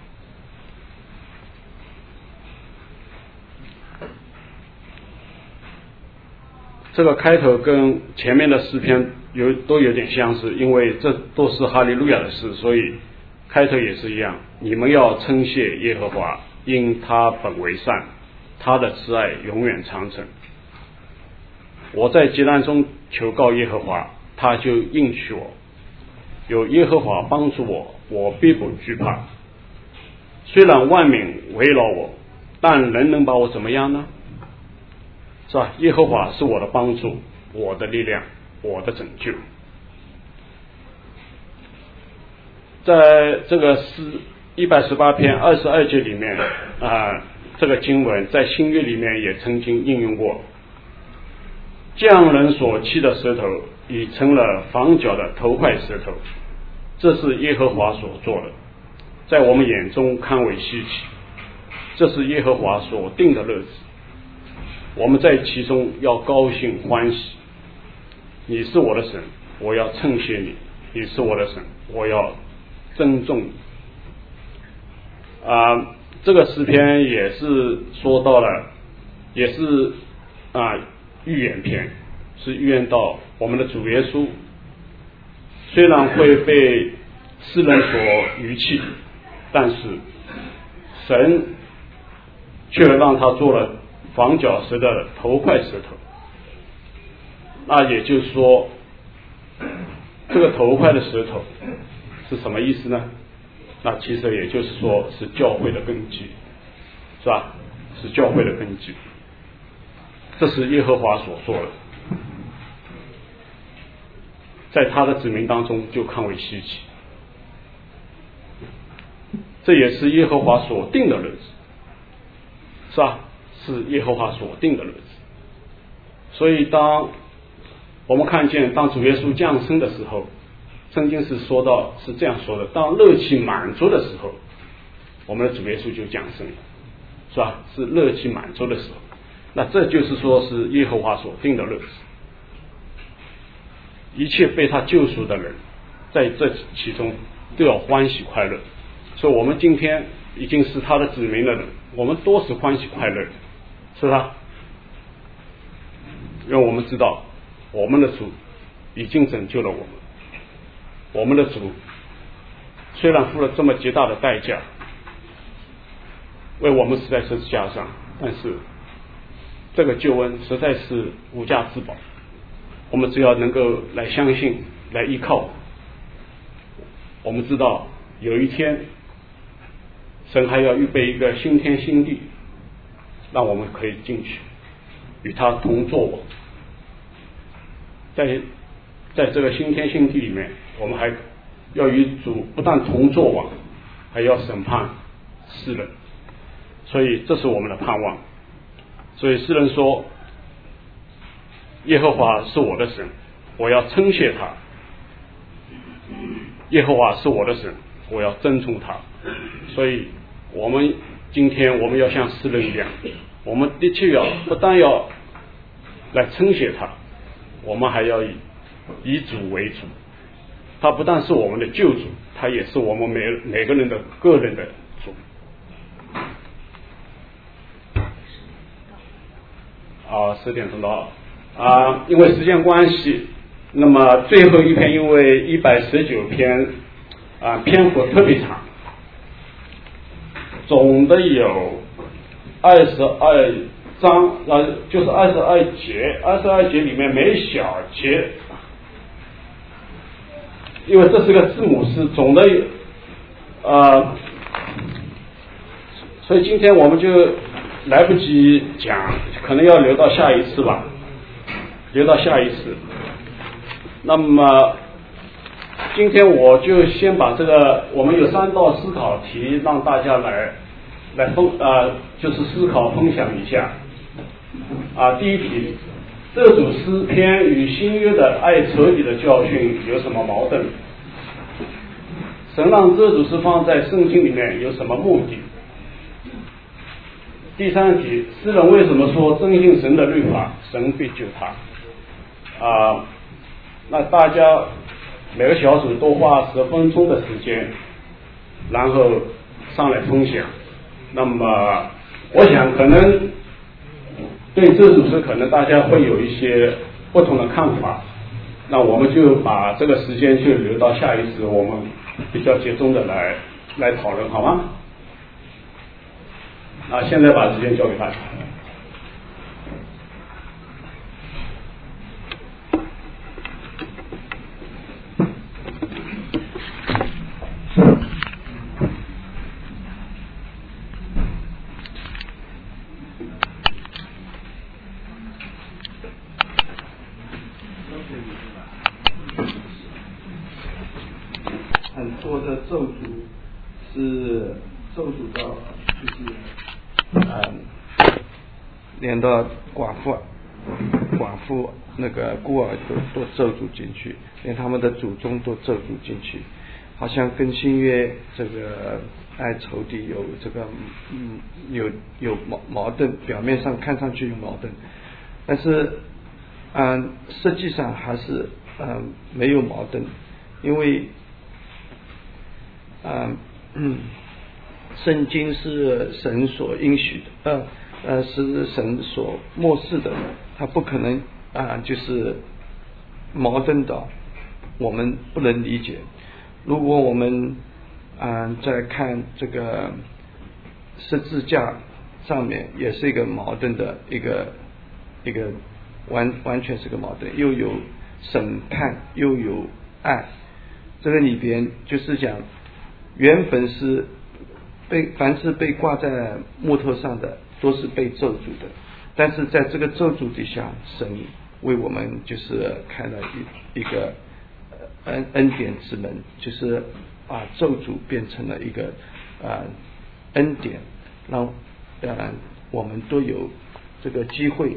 这个开头跟前面的诗篇都有点相似，因为这都是哈利路亚的诗，所以开头也是一样。你们要称谢耶和华，因他本为善，他的慈爱永远长存。我在急难中求告耶和华，他就应许我。有耶和华帮助我，我必不惧怕。虽然万民围绕我，但人能把我怎么样呢？是吧？耶和华是我的帮助，我的力量，我的拯救。在这个诗118篇22节里面这个经文在新约里面也曾经应用过。匠人所砌的石头已成了房角的头块石头，这是耶和华所做的，在我们眼中看为稀奇，这是耶和华所定的日子，我们在其中要高兴欢喜。你是我的神，我要称谢你；你是我的神，我要尊重你。这个诗篇也是说到了，也是预言篇，是预言到我们的主耶稣虽然会被世人所遗弃，但是神却让他做了房角石的头块石头。那也就是说，这个头块的石头是什么意思呢？那其实也就是说是教会的根基，是吧？是教会的根基，这是耶和华所做的，在他的子民当中就看为稀奇，这也是耶和华所定的日子，是吧？是耶和华所定的日子。所以当我们看见当主耶稣降生的时候，圣经是说到是这样说的：当热气满足的时候，我们的主耶稣就降生了，是吧？是热气满足的时候，那这就是说是耶和华所定的日子。一切被他救赎的人，在这其中都要欢喜快乐。所以我们今天已经是他的子民的人，我们都是欢喜快乐的，是吧？因为我们知道我们的主已经拯救了我们，我们的主虽然付了这么极大的代价为我们死在十字架上，但是这个救恩实在是无价之宝。我们只要能够来相信，来依靠，我们知道有一天神还要预备一个新天新地，让我们可以进去与他同作王。在这个新天新地里面，我们还要与主不但同作王，还要审判世人，所以这是我们的盼望。所以诗人说，耶和华是我的神，我要称谢他；耶和华是我的神，我要尊重他。所以今天我们要像诗人一样，我们的确不但要来称谢他，我们还要以主为主。他不但是我们的救主，他也是我们每个人的个人的主。10点钟到因为时间关系，那么最后一篇因为119篇篇幅特别长，总的有22章，就是22节，22节里面每小节，因为这是个字母诗，总的所以今天我们就来不及讲，可能要留到下一次吧，留到下一次。那么今天我就先把这个，我们有3道思考题让大家来就是思考分享一下。第一题，这组诗篇与新约的爱彻底的教训有什么矛盾？神让这组诗放在圣经里面有什么目的？第三题，诗人为什么说真信神的律法，神必救他？那大家每个小组都花10分钟的时间，然后上来分享。那么我想可能对这组织可能大家会有一些不同的看法，那我们就把这个时间就留到下一次我们比较集中的来讨论，好吗？现在把时间交给大家。 很多的咒诅是咒诅到连到寡妇那个孤儿都咒诅进去，连他们的祖宗都咒诅进去，好像跟新约这个爱仇敌有这个有矛盾，表面上看上去有矛盾，但是实际上还是没有矛盾，因为圣经是神所应许的，是神所漠视的，他不可能就是矛盾到我们不能理解。如果我们在看这个十字架上面，也是一个矛盾的一个完全是个矛盾，又有审判又有爱，这个里边就是讲原本是凡是被挂在木头上的都是被咒诅的，但是在这个咒诅底下，神为我们就是开了一个恩典之门，就是把咒诅变成了一个恩典，让我们都有这个机会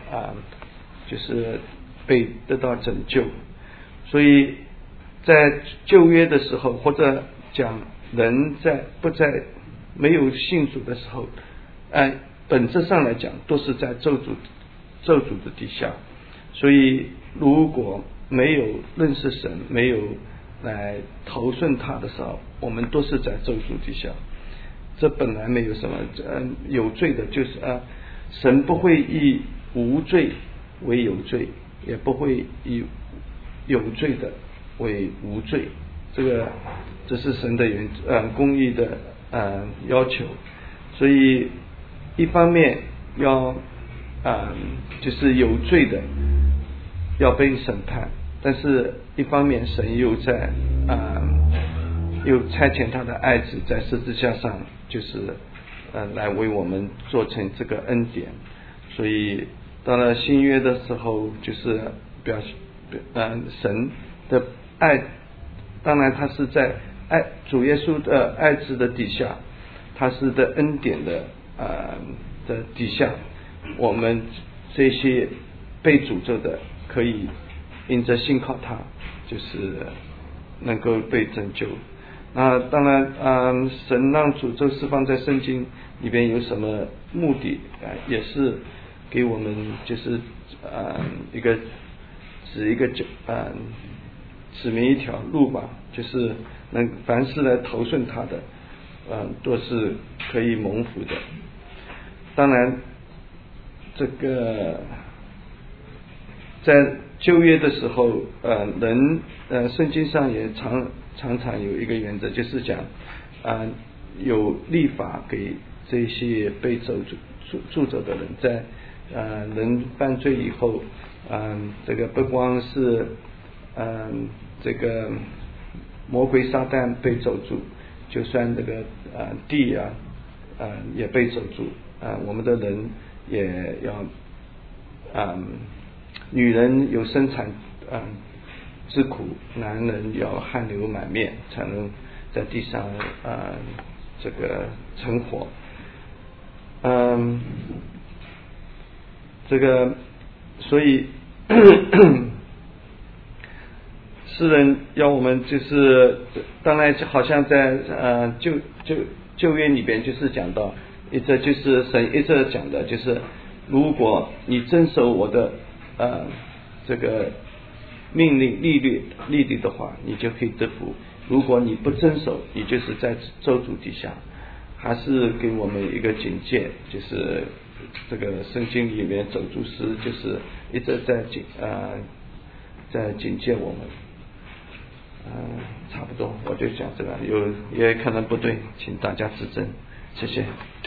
就是被得到拯救。所以在旧约的时候，或者讲人不在没有信主的时候，本质上来讲都是在咒诅的底下。所以如果没有认识神，没有来投顺他的时候，我们都是在咒诅底下。这本来没有什么，有罪的就是神不会以无罪为有罪，也不会以有罪的为无罪，这是神的公义的要求。所以一方面要就是有罪的要被审判，但是一方面神又在又差遣他的爱子在十字架上，就是来为我们做成这个恩典。所以到了新约的时候，就是神的爱，当然他是在主耶稣的爱子的底下，他是的恩典的底下，我们这些被诅咒的可以因着信靠他，就是能够被拯救。当然神让诅咒释放在圣经里边有什么目的也是给我们就是指明一条路吧，就是凡是来投顺他的都是可以蒙福的。当然这个在旧约的时候圣经上也常常有一个原则，就是讲有立法给这些被诅咒的人，在人犯罪以后这个不光是这个魔鬼撒旦被咒诅，就算这个地也被咒诅，我们的人也要女人有生产之苦，男人要汗流满面才能在地上这个成活。这个所以诗人要我们就是当然好像在旧约里边就是讲到就是神一直讲的，就是如果你遵守我的这个命令律例的话，你就可以得福。如果你不遵守，你就是在咒诅底下。还是给我们一个警戒，就是这个圣经里面咒诅诗就是一直在警戒我们。差不多我就讲这个，也可能不对，请大家指正，谢谢。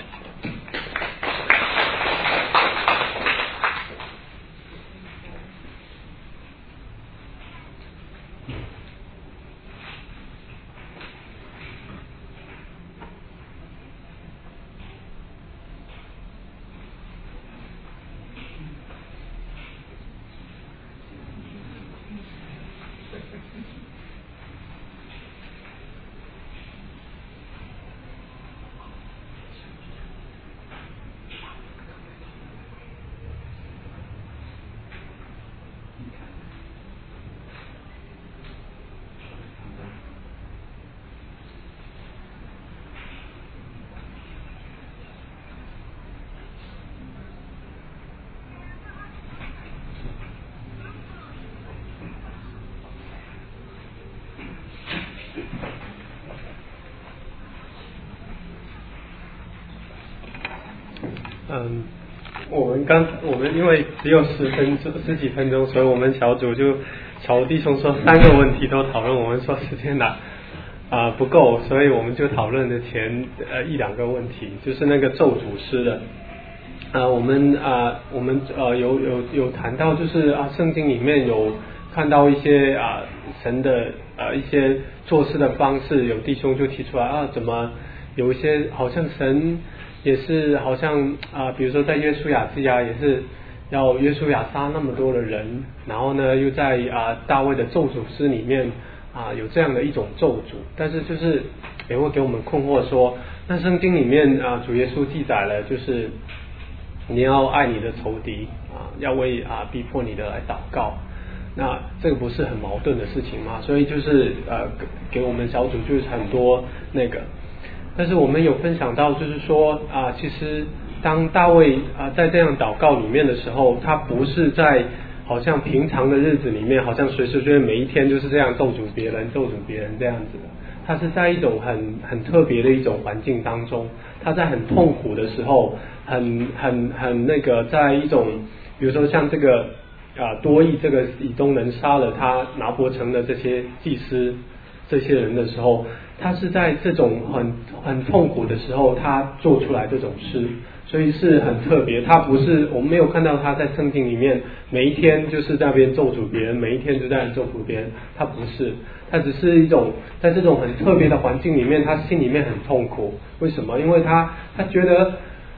我们因为只有十几分钟，所以我们小组就曹弟兄说3个问题都讨论，我们说时间不够，所以我们就讨论的前1-2个问题，就是那个咒诅诗的。我们有谈到，就是圣经里面有看到一些神的一些做事的方式，有弟兄就提出来怎么有一些好像神也是好像比如说在约书亚记也是要约书亚杀那么多的人，然后呢又在大卫的咒诅诗里面有这样的一种咒诅，但是就是也会给我们困惑说，那圣经里面主耶稣记载了，就是你要爱你的仇敌要为逼迫你的来祷告，那这个不是很矛盾的事情吗？所以就是给我们小组就是很多那个，但是我们有分享到，就是说其实当大卫在这样祷告里面的时候，他不是在好像平常的日子里面，好像随随便每一天就是这样咒诅别人这样子的，他是在一种很特别的一种环境当中，他在很痛苦的时候，很那个，在一种比如说像这个多益这个以东人杀了他拿伯城的这些祭司这些人的时候，他是在这种很痛苦的时候，他做出来这种事，所以是很特别。他不是，我们没有看到他在圣经里面每一天就是在那边咒诅别人，每一天就在咒诅别人，他不是，他只是一种在这种很特别的环境里面，他心里面很痛苦。为什么？因为他觉得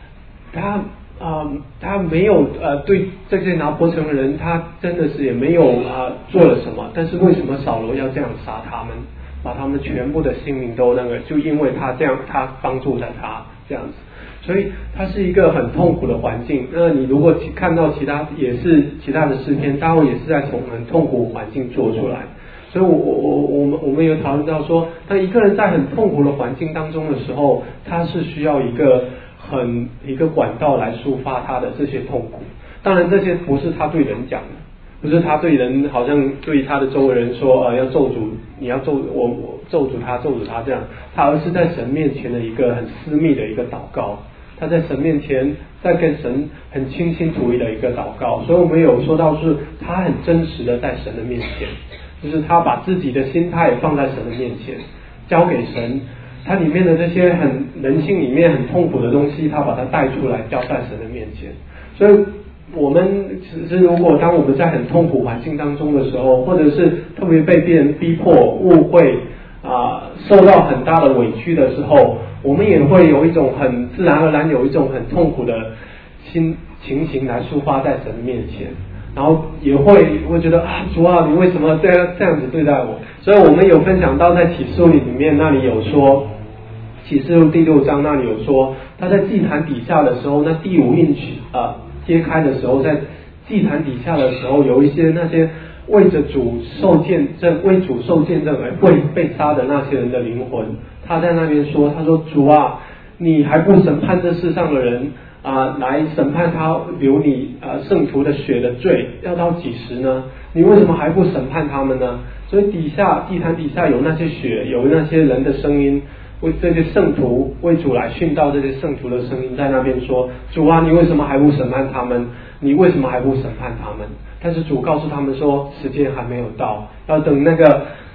他没有对这些拿伯城的人，他真的是也没有做了什么，但是为什么扫罗要这样杀他们，把他们全部的性命都那个，就因为他这样，他帮助了他这样子，所以他是一个很痛苦的环境。那你如果看到其他的诗篇，大卫也是在从很痛苦环境做出来。所以我们有讨论到说，当一个人在很痛苦的环境当中的时候，他是需要一个管道来抒发他的这些痛苦。当然这些不是他对人讲的，不是他对人好像对他的周围人说要咒诅，你要我咒诅他这样，他而是在神面前的一个很私密的一个祷告，他在神面前在跟神很倾心吐意的一个祷告。所以我们有说到是他很真实的在神的面前，就是他把自己的心态放在神的面前，交给神，他里面的这些很人性里面很痛苦的东西，他把它带出来交在神的面前。所以我们其实如果当我们在很痛苦环境当中的时候，或者是特别被别人逼迫误会受到很大的委屈的时候，我们也会有一种很自然而然有一种很痛苦的情形来抒发在神的面前，然后也会觉得主啊，你为什么这样子对待我？所以我们有分享到在启示录里面，那里有说启示录第6章那里有说，他在祭坛底下的时候，那第5印揭开的时候，在祭坛底下的时候，有一些那些为主受见证而会被杀的那些人的灵魂，他在那边说，他说主啊，你还不审判这世上的人， 来审判他流你圣徒的血的罪，要到几时呢？你为什么还不审判他们呢？所以地毯底下有那些血，有那些人的声音，为这些圣徒为主来殉道，这些圣徒的声音在那边说：主啊，你为什么还不审判他们？你为什么还不审判他们？但是主告诉他们说，时间还没有到，要等为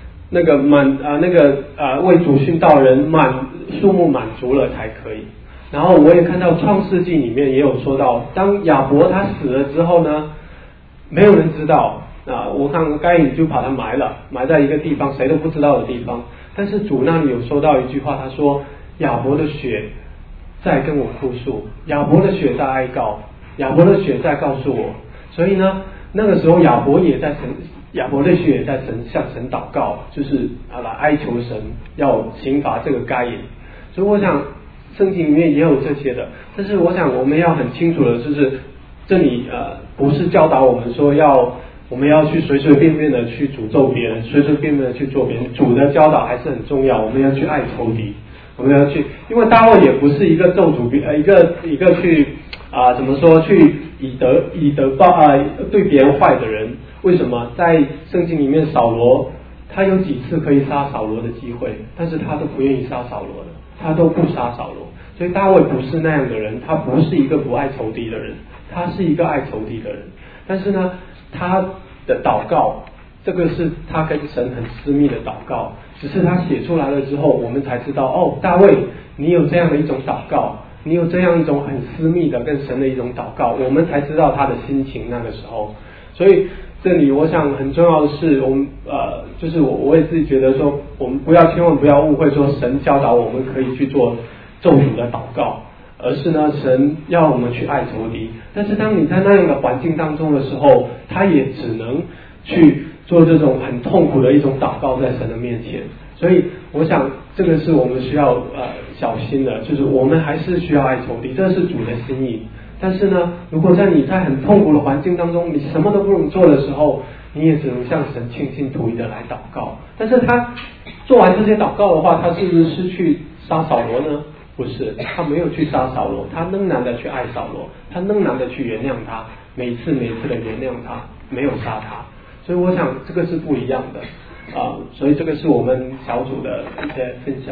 主殉道人数目满足了才可以。然后我也看到创世纪里面也有说到，当亚伯他死了之后呢，没有人知道我看该隐就把他埋在一个地方谁都不知道的地方。但是主那里有说到一句话，他说亚伯的血在跟我哭诉，亚伯的血在哀告，亚伯的血在告诉我。所以呢，那个时候亚伯的血也在向神祷告，就是来哀求神要刑罚这个该隐。所以我想圣经里面也有这些的，但是我想我们要很清楚的就是这里不是教导我们说我们要去随随便便的去诅咒别人，随随便便的去做别人。主的教导还是很重要，我们要去爱仇敌，我们要去，因为大卫也不是一个咒诅一个去怎么说去以德报对别人坏的人。为什么在圣经里面扫罗他有几次可以杀扫罗的机会，但是他都不愿意杀扫罗的，他都不杀扫罗。所以大卫不是那样的人，他不是一个不爱仇敌的人，他是一个爱仇敌的人。但是呢，他的祷告，这个是他跟神很私密的祷告，只是他写出来了之后，我们才知道大卫你有这样的一种祷告，你有这样一种很私密的跟神的一种祷告，我们才知道他的心情那个时候。所以这里我想很重要的是，我们就是我也自己觉得说，我们千万不要误会说神教导我们可以去做咒诅的祷告，而是呢神要我们去爱仇敌。但是当你在那样的环境当中的时候，他也只能去做这种很痛苦的一种祷告在神的面前。所以我想这个是我们需要小心的，就是我们还是需要爱仇敌，这是主的心意。但是呢，如果你在很痛苦的环境当中，你什么都不能做的时候，你也只能向神倾心吐意的来祷告。但是他做完这些祷告的话，他是不是去杀扫罗呢？不是，他没有去杀扫罗，他仍然的去爱扫罗，他仍然的去原谅他，每一次的原谅他，没有杀他。所以我想这个是不一样的所以这个是我们小组的一些分享。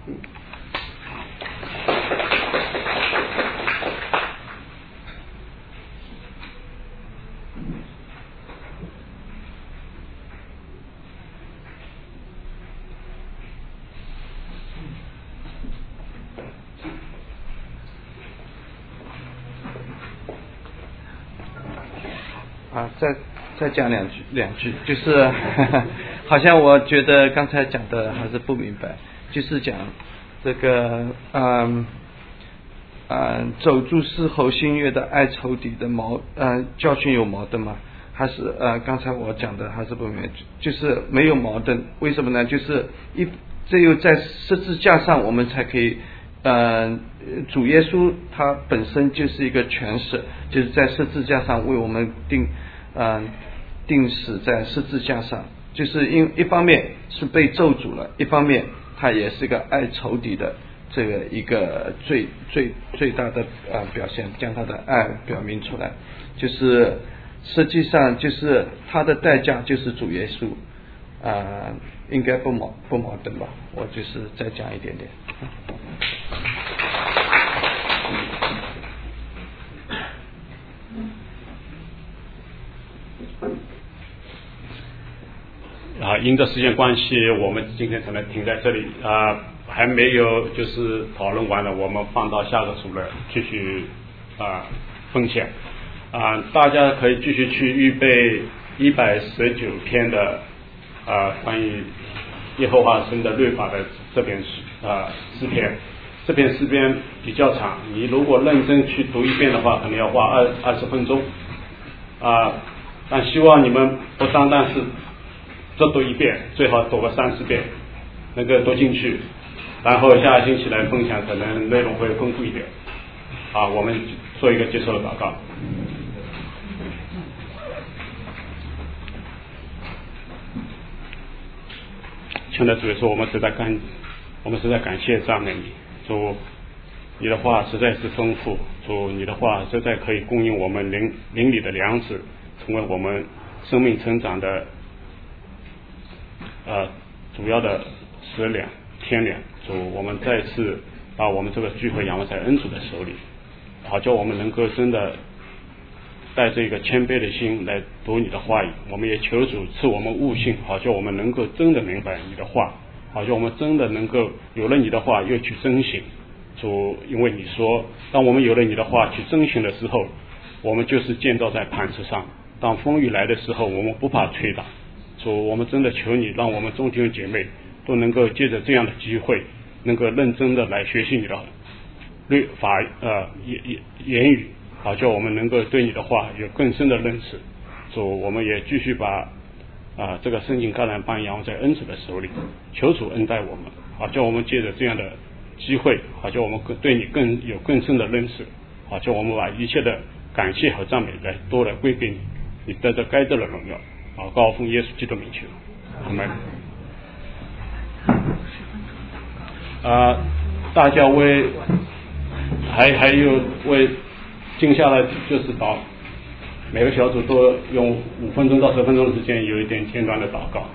再讲两句，就是好像我觉得刚才讲的还是不明白，就是讲这个走住事后心悦的爱仇敌的教训有矛盾吗？还是刚才我讲的还是不明白，就是没有矛盾。为什么呢？就是只有在十字架上我们才可以主耶稣他本身就是一个全舍，就是在十字架上为我们定死在十字架上，就是一方面是被咒诅了，一方面他也是个爱仇敌的这个一个最大的表现，将他的爱表明出来，就是实际上就是他的代价就是主耶稣应该不矛盾吧？我就是再讲一点点。 因着时间关系，我们今天只能停在这里还没有就是讨论完了，我们放到下个组来继续分享大家可以继续去预备119篇的关于耶和华神的律法的这篇诗篇。这篇诗篇比较长，你如果认真去读一遍的话，可能要花20分钟但希望你们不单单是这读一遍，最好读个30遍，能够读进去，然后下个星期来分享，可能内容会丰富一点我们做一个接受的祷告。亲爱的主耶稣，我们实在感谢赞美你，主你的话实在是丰富，主，你的话实在可以供应我们灵里的粮食，成为我们生命成长的主要的食粮天粮。主，我们再次把我们这个聚会仰望在恩主的手里，好叫我们能够真的带着一个谦卑的心来读你的话语。我们也求主赐我们悟性，好叫我们能够真的明白你的话，好叫我们真的能够有了你的话又去遵行。主，因为你说当我们有了你的话去遵行的时候，我们就是建造在磐石上，当风雨来的时候我们不怕吹打。主，我们真的求你让我们众弟兄姐妹都能够借着这样的机会，能够认真的来学习你的律法言语，好叫我们能够对你的话有更深的认识。主，我们也继续把这个圣经橄榄棒仰望在恩主的手里，求主恩待我们，好叫我们借着这样的机会，好叫我们对你有更深的认识，好叫我们把一切的感谢和赞美都来归给你，你得着该得的荣耀。好，高奉耶稣基督名求，阿门。大家还有为静下来就是祷，每个小组都用5分钟到10分钟的时间，有一点简短的祷告。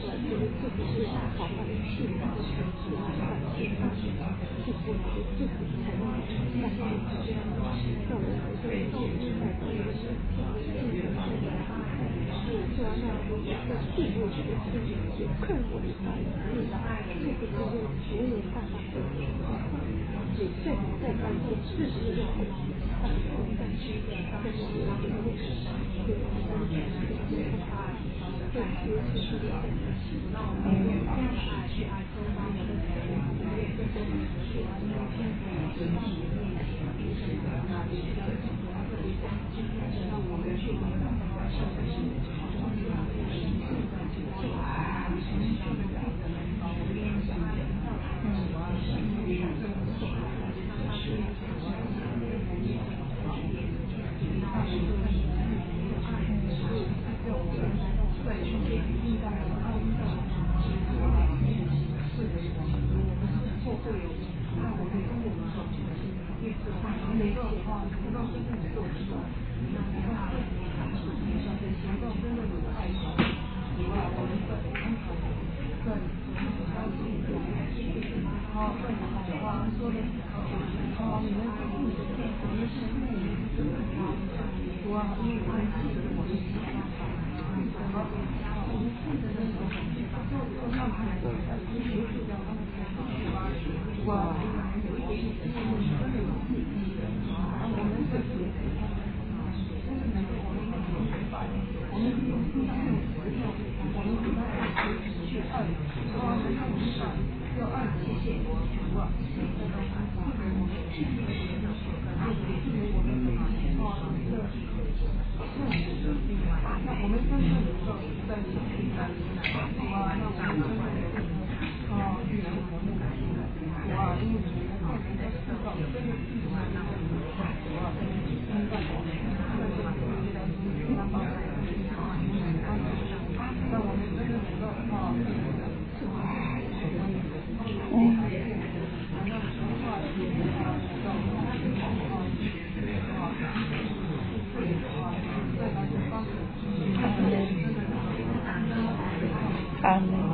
Amen.